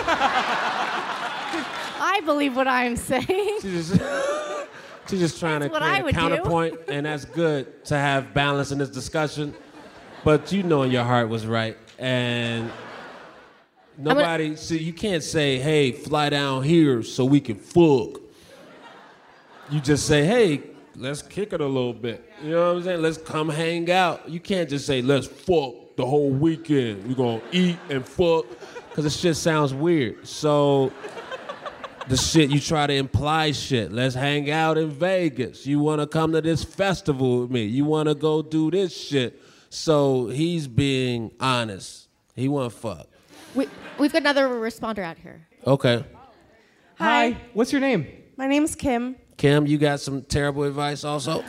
I believe what I'm saying. She's just, she's just trying That's to what I create a would do. counterpoint, and that's good to have balance in this discussion. But you know in your heart was right. And nobody, see, you can't say, hey, fly down here so we can fuck. You just say, hey, let's kick it a little bit. You know what I'm saying? Let's come hang out. You can't just say, let's fuck the whole weekend. We're going to eat and fuck. Because the shit sounds weird. So the shit, you try to imply shit. Let's hang out in Vegas. You want to come to this festival with me. You want to go do this shit. So he's being honest. He want to fuck. We, we've got another responder out here. Okay. Hi. What's your name? My name's Kim. Kim, you got some terrible advice also?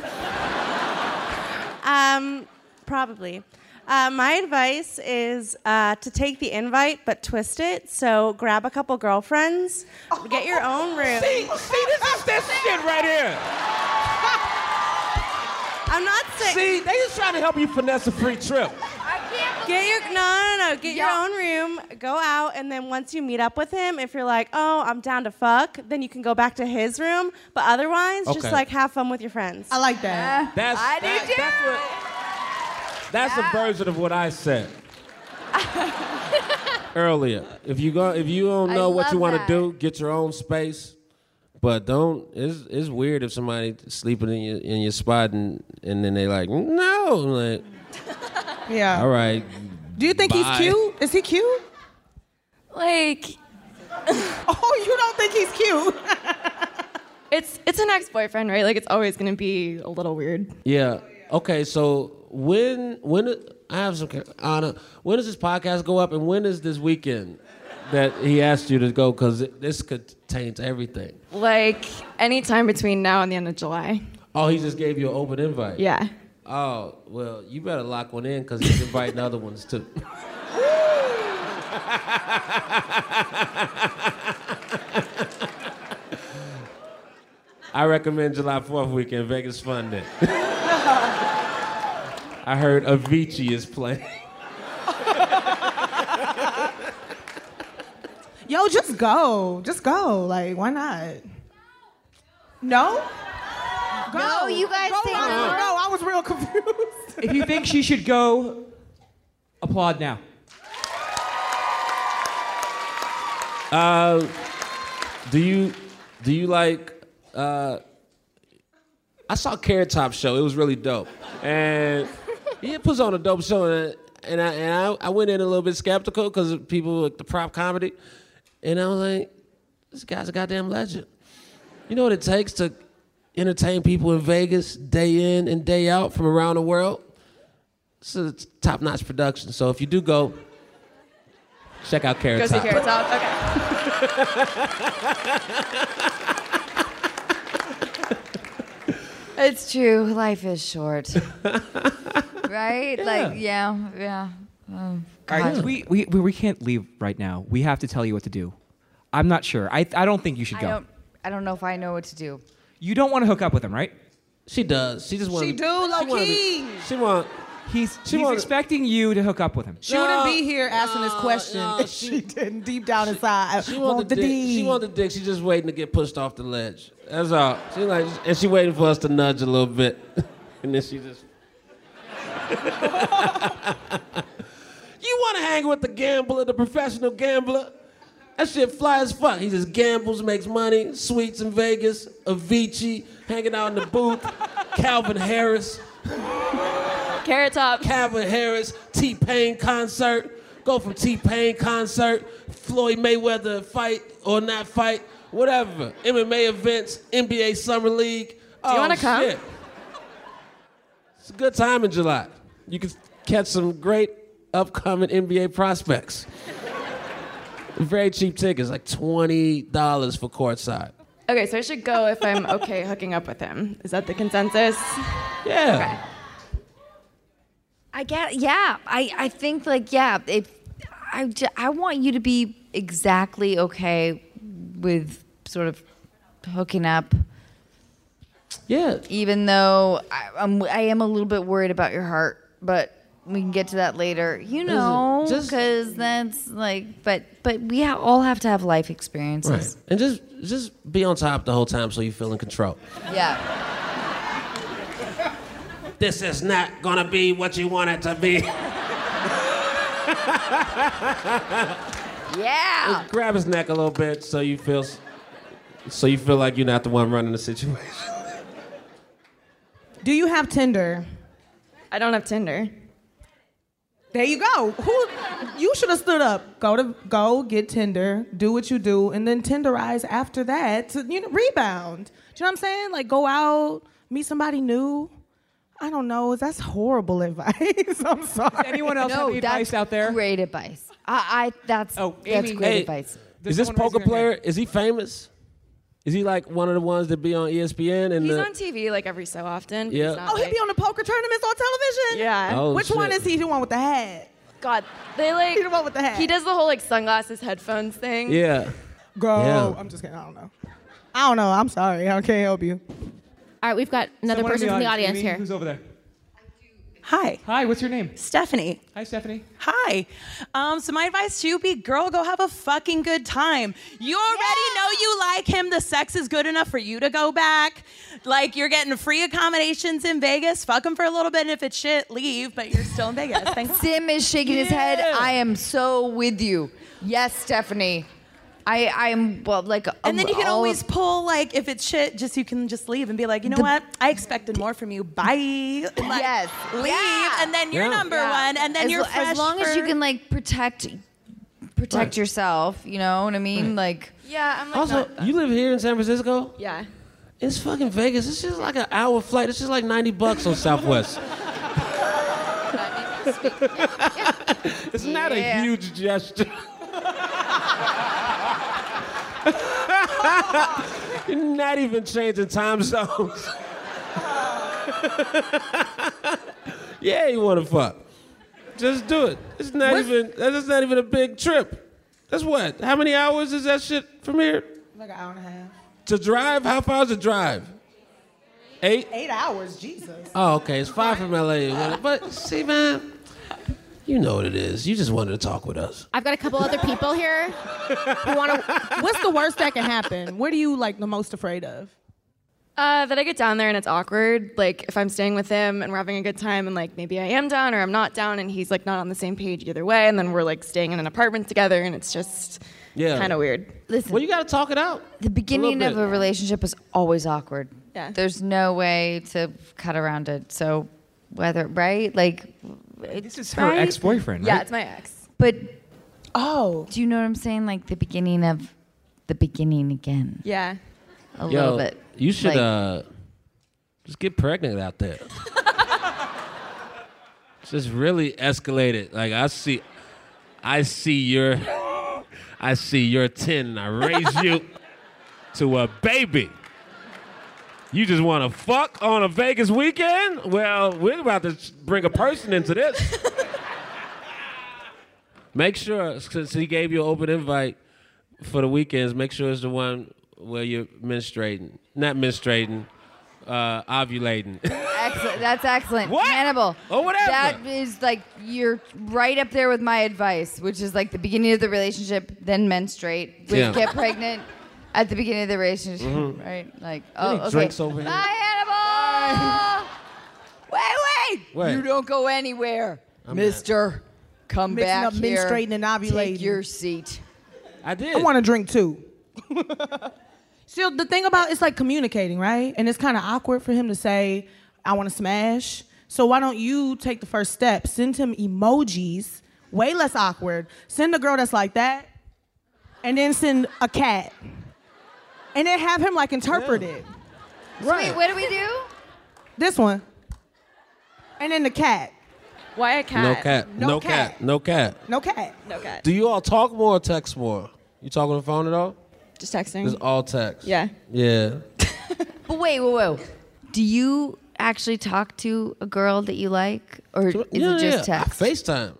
Um, probably. Uh, my advice is uh, to take the invite but twist it. So grab a couple girlfriends, get your own room. See, see, this is this shit right here. I'm not saying. See, they just trying to help you finesse a free trip. Get your no no no. Get your own room. Go out, and then once you meet up with him, if you're like, oh, I'm down to fuck, then you can go back to his room. But otherwise, Okay. just like have fun with your friends. I like that. That's I do that- too. That's, what, that's a version of what I said. earlier. If you go, if you don't I know what love you want to that. do, get your own space. But don't. It's it's weird if somebody sleeping in your in your spot and and then they like no. I'm like, Yeah. all right. Do you think bye. he's cute? Is he cute? Like, Oh, you don't think he's cute? it's it's an ex-boyfriend, right? Like, it's always gonna be a little weird. Yeah. Okay. So when when I have some Anna, when does this podcast go up, and when is this weekend that he asked you to go? Because this contains everything. Like, anytime between now and the end of July. Oh, he just gave you an open invite. Yeah. Oh well, you better lock one in because he's inviting other ones too. I recommend July fourth weekend, Vegas Fun Day. I heard Avicii is playing. Yo, just go. Just go. Like, why not? No? Go. No, you guys go, say Ryan. no. No, I was real confused. If you think she should go, applaud now. Uh, do you do you like? Uh, I saw Carrot Top's show. It was really dope, and he puts on a dope show. And, and I and I, I went in a little bit skeptical because of people like the prop comedy, and I was like, this guy's a goddamn legend. You know what it takes to entertain people in Vegas day in and day out from around the world? It's a top-notch production. So if you do go, check out Carrot Go Top. see Carrot Top. Okay. It's true. Life is short. Right? Like, yeah, yeah. Oh, All right, God. we, we, we we can't leave right now. We have to tell you what to do. I'm not sure. I I don't think you should I go. don't, I don't know if I know what to do. You don't want to hook up with him, right? She does. She just wants. She do, low key. She want. He's She he's wanna- expecting you to hook up with him. She wouldn't No, be here asking this no, question no, if she- she didn't deep down inside. She want the, the dick. D. She want the dick. She's just waiting to get pushed off the ledge. That's all. She like, and she waiting for us to nudge a little bit, and then she just. You want to hang with the gambler, the professional gambler? That shit fly as fuck. He just gambles, makes money, suites in Vegas, Avicii, hanging out in the booth, Calvin Harris. Carrot Top. Calvin Harris, T-Pain concert. Go from T-Pain concert, Floyd Mayweather fight or not fight, whatever. M M A events, N B A Summer League. Do you wanna come? Shit. It's a good time in July. You can catch some great upcoming N B A prospects. Very cheap tickets, like twenty dollars for courtside. Okay, so I should go if I'm okay hooking up with him. Is that the consensus? Yeah. Okay. I get, yeah. I, I think like, yeah, if I, j- I want you to be exactly okay with sort of hooking up. Yeah. Even though I, I'm, I am a little bit worried about your heart, but we can get to that later. You know, just- because that's like, but but we ha- all have to have life experiences. Right. And just just be on top the whole time so you feel in control. Yeah. This is not gonna be what you want it to be. Yeah. Grab his neck a little bit so you feel so you feel like you're not the one running the situation. Do you have Tinder? I don't have Tinder. There you go. Who? You should have stood up. Go to go get Tinder. Do what you do, and then Tenderize after that to you know rebound. Do you know what I'm saying? Like go out, meet somebody new. I don't know. That's horrible advice. I'm sorry. Anyone else have No, any advice that's out there? great advice. I, I that's Oh, that's Amy. great Hey, advice. Is this someone raise poker their player? hand? Is he famous? Is he like one of the ones that be on E S P N? And He's the, on T V like every so often. Yeah. He's not, Oh, he like- be on the poker tournaments on television. Yeah. Oh, Which shit. one is he? The one with the hat? God, they like. He the one with the hat. He does the whole like sunglasses, headphones thing. Yeah. Go. Yeah. I'm just kidding. I don't know. I don't know. I'm sorry. I can't help you. All right, we've got another Someone in person from the audience Amy, here. Who's over there? Hi, Hi, what's your name? Stephanie. Hi, Stephanie. Hi. Um, so my advice to you be, girl, go have a fucking good time. You already know you like him. The sex is good enough for you to go back. Like, you're getting free accommodations in Vegas. Fuck him for a little bit, and if it's shit, leave, but you're still in Vegas. Thanks. Sim is shaking his head. I am so with you. Yes, Stephanie. I I'm well like. And then you can all always of- pull like if it's shit, just you can just leave and be like, you know what? I expected more from you. Bye. And, like, Yes. leave, Yeah. and then you're Yeah. number Yeah. one, and then as, you're lo- fresh as long as you for- can like protect protect Right. yourself. You know what I mean? Like. Yeah, I'm like Also, not- you live here in San Francisco? yeah. It's fucking Vegas. It's just like an hour flight. It's just like ninety bucks on Southwest. It's not a Yeah. huge gesture. You're not even changing time zones. Yeah, you want to fuck. Just do it. It's not What's- even. That's not even a big trip. That's what? How many hours is that shit from here? Like an hour and a half. To drive? How far is the drive? Eight? Eight hours, Jesus. Oh, okay. It's five from L A. But see, man, you know what it is. You just wanted to talk with us. I've got a couple other people here who want to. What's the worst that can happen? What are you like the most afraid of? Uh, that I get down there and it's awkward. Like if I'm staying with him and we're having a good time and like maybe I am down or I'm not down and he's like not on the same page either way and then we're like staying in an apartment together and it's just Yeah. kind of weird. Listen. Well, you got to talk it out. The beginning bit. of a relationship is always awkward. Yeah. There's no way to cut around it. So whether right, like This is her right? ex-boyfriend, right? Yeah, it's my ex. But Oh. do you know what I'm saying? Like the beginning of the beginning again. Yeah. A Yo, little bit. you should Like- uh, just get pregnant out there. Just really escalate it. Like I see, I see your, I see your ten, and I raise you to a baby. You just want to fuck on a Vegas weekend? Well, we're about to bring a person into this. Make sure, since he gave you an open invite for the weekends, make sure it's the one where you're menstruating. Not menstruating, uh, ovulating. Excellent. That's excellent. What? Hannibal. Oh, whatever. That is like you're right up there with my advice, which is like the beginning of the relationship, then menstruate, with Yeah. get pregnant at the beginning of the relationship, Mhm. right? Like, oh, Any okay. drinks over here? Bye, Hannibal. Wait, wait. What? You don't go anywhere, I'm Mister. Come Mixing back up here. menstruating and ovulating. Take your seat. I did. I want to drink too. So the thing about it's like communicating, right? And it's kind of awkward for him to say, "I want to smash." So why don't you take the first step? Send him emojis. Way less awkward. Send a girl that's like that, and then send a cat, and then have him like interpret it. So wait, what do we do? This one, and then the cat. Why a cat? No cat. No No, cat. cat. No cat. No cat. No cat. Do you all talk more or text more? You talk on the phone at all? Just texting. It's all text. Yeah. Yeah. But wait, wait, wait. Do you actually talk to a girl that you like, or is yeah, it just yeah. text? I FaceTime.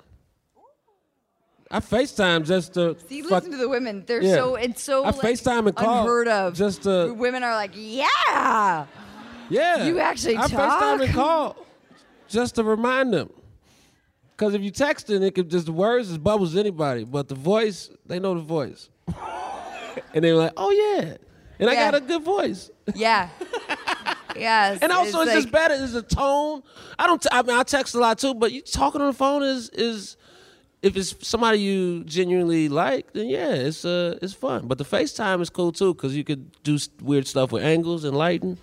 I FaceTime just to. See, fuck- listen to the women. They're Yeah. so it's so I like, FaceTime and call. unheard of. Just to. Women are like, yeah. Yeah. You actually I talk? FaceTime and call just to remind them. Because if you texting, it could just the words is bubbles to anybody, but the voice, they know the voice. And they're like, oh yeah, and I Yeah. got a good voice. Yeah. Yes. And also, it's, like, just better. It's a tone. I don't. T- I mean, I text a lot too, but you talking on the phone is is if it's somebody you genuinely like, then yeah, it's uh it's fun. But the FaceTime is cool too because you could do s- weird stuff with angles and lighting.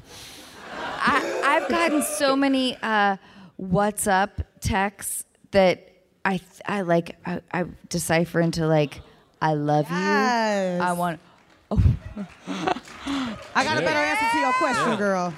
I, I've gotten so many uh, "What's up" texts that I th- I like I, I decipher into like I love Yes. you. I want. I got a better answer to your question, Yeah. girl.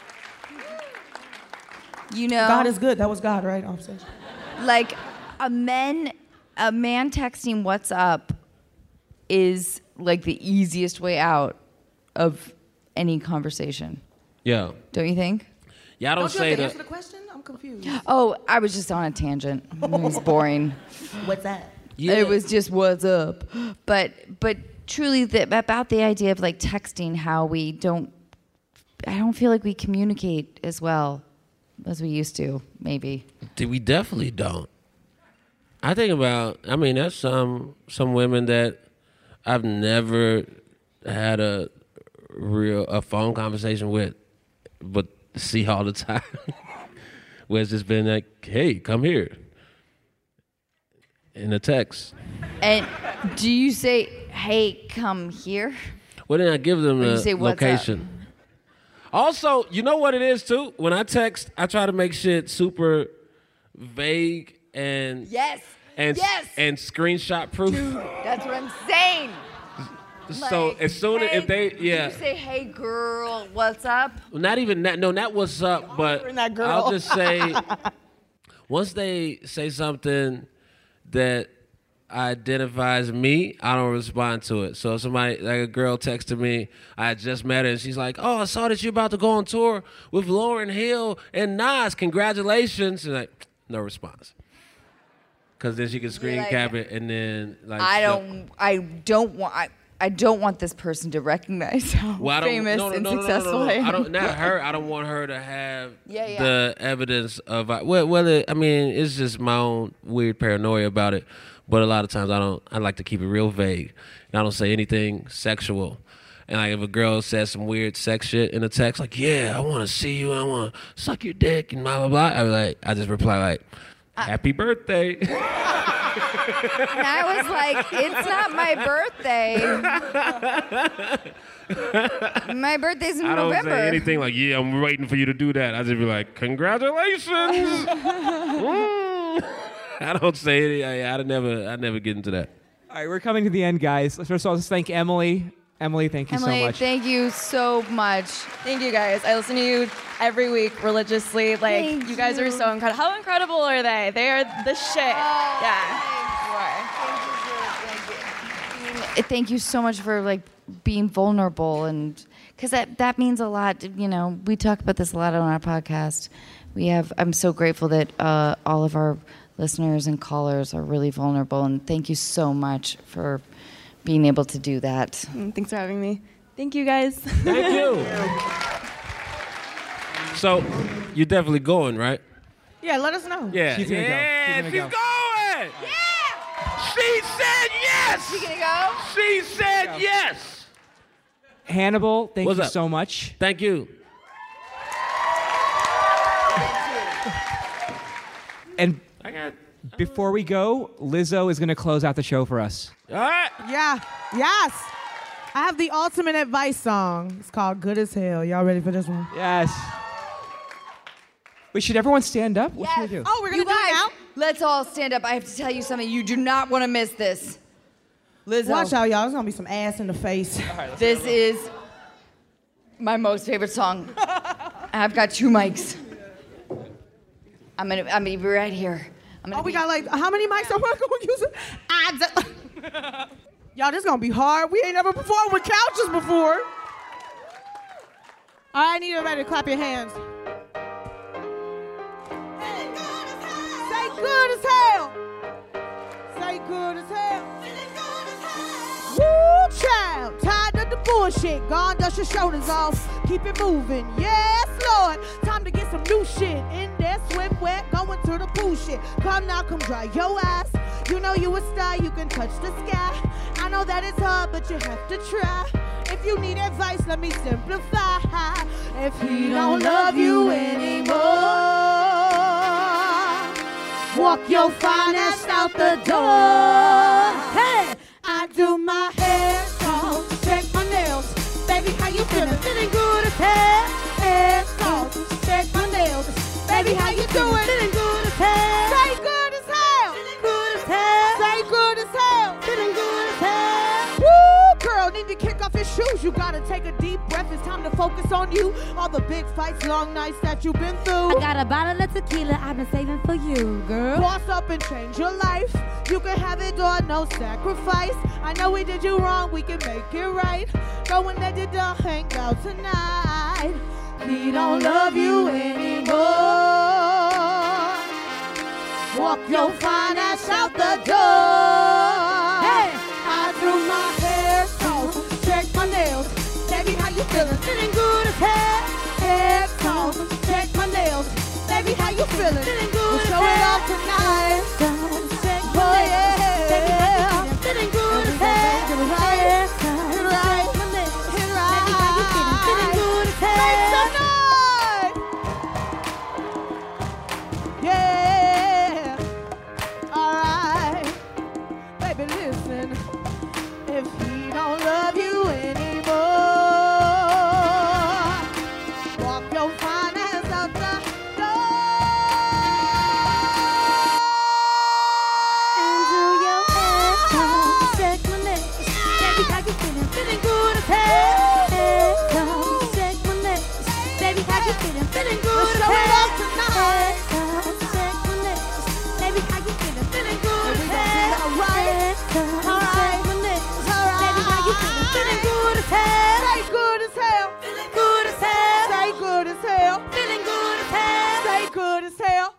You know, God is good. That was God, right? Offset. like a men a man texting "What's up" is like the easiest way out of any conversation. Yeah. Don't you think? Yeah, I don't, Don't you say have to that. answer the question? I'm confused. Oh, I was just on a tangent. It was boring. What's that? Yeah. It was just "What's up," but but truly the, about the idea of like texting, how we don't. I don't feel like we communicate as well as we used to. Maybe. We definitely don't. I think about. I mean, there's some some women that I've never had a real a phone conversation with, but see all the time. Where it's just been like, hey, come here. in a text. And do you say, hey, come here? Well, then I give them Or you the say, "What's location. Also, you know what it is too? When I text, I try to make shit super vague and Yes. and yes. and screenshot proof. Dude, that's what I'm saying. So Like, as soon as hey, if they do yeah, you say, hey, girl, what's up? not even that. No, not what's up, but Offering that girl. I'll just say once they say something that identifies me, I don't respond to it. So if somebody, like a girl texted me, I had just met her, and she's like, oh, I saw that you're about to go on tour with Lauryn Hill and Nas. Congratulations. And like, no response. Because then she can screen like, cap it, and then like I she'll- don't. I don't want. I, I don't want this person to recognize how Well, I don't, famous no, no, and no, no, no, successful no, no. I am. I don't. Not her. I don't want her to have Yeah, yeah. the evidence of. Well, well, it, I mean, it's just my own weird paranoia about it. But a lot of times, I don't. I like to keep it real vague, and I don't say anything sexual. And like, if a girl says some weird sex shit in a text, like, "Yeah, I want to see you. I want to suck your dick," and blah blah blah, I be like, I just reply like, "Happy birthday." And I was like, it's not my birthday. My birthday's in I don't November. say anything like, "Yeah, I'm waiting for you to do that." I just be like, "Congratulations." Mm. I don't say it. I, I never, I never get into that. All right, we're coming to the end, guys. First of all, let's thank Emily. Emily, thank you Emily, so much. thank you so much. Thank you guys. I listen to you every week religiously. Like Thank you guys you. are so incredible. How incredible are they? They are the shit. yeah. Thank you so much for like being vulnerable, and because that that means a lot. You know, we talk about this a lot on our podcast. We have. I'm so grateful that uh, all of our listeners and callers are really vulnerable, and thank you so much for being able to do that. Mm, Thanks for having me. Thank you guys. Thank you. So, you're definitely going, right? Yeah, let us know. Yeah. She's gonna go. yeah, She's gonna go. going. She said yes. You gonna go? She said yes. Hannibal, thank What's you up? so much. Thank you. And before we go, Lizzo is going to close out the show for us. All right. Yeah. Yes. I have the ultimate advice song. It's called Good as Hell. Y'all ready for this one? Yes. Wait, should everyone stand up? What should we do? Oh, we're You gonna do it guys, now. let's all stand up. I have to tell you something. You do not want to miss this. Lizzo. Watch out, y'all. There's gonna be some ass in the face. This is my most favorite song. I've got two mics. I'm gonna, I'm gonna be right here. I'm gonna Oh, we be- got like how many mics are we gonna use? I d- Y'all, this gonna be hard. We ain't never performed with couches before. All right, I need everybody to clap your hands. Say good as hell. Say good as hell. Woo, child. Tired of the bullshit. Gone, dust your shoulders off. Keep it moving. Yes, Lord. Time to get some new shit. In there, swim wet, going to the pool shit. Come now, come dry your ass. You know you a star, you can touch the sky. I know that it's hard, but you have to try. If you need advice, let me simplify. If he don't love you anymore, walk your fine ass out the door. Hey, I do my hair, so check my nails. Baby, how you feeling? Feeling good as hell. Hair, so check my nails. Baby, how you doing? Feeling good as hell. Say good as hell. Feeling good as hell. Say good as hell. Feeling good as hell. Woo, girl, need to kick off your shoes. You gotta take a deep breath. It's time to focus on you. All the big fights, long nights that you've been through. I got a bottle of tequila I've been saving for you, girl. Boss up and change your life. You can have it or no sacrifice. I know we did you wrong, we can make it right. Go and let it all hang out tonight. He don't love you anymore. Walk your fine ass out the door. Hey, I do my hair, so check my nails. Baby, how you feeling? Feeling good as hell. Hair, so check my nails. Baby, how you feeling? Feeling good we'll as show it off tonight. Check my oh, nails. Yeah. Baby, how you feeling? Feeling good as hell. Get it right. Get it right. Get it right. Baby, how you feeling? Feeling good as hell. Make some noise. Yeah. All right. as hell.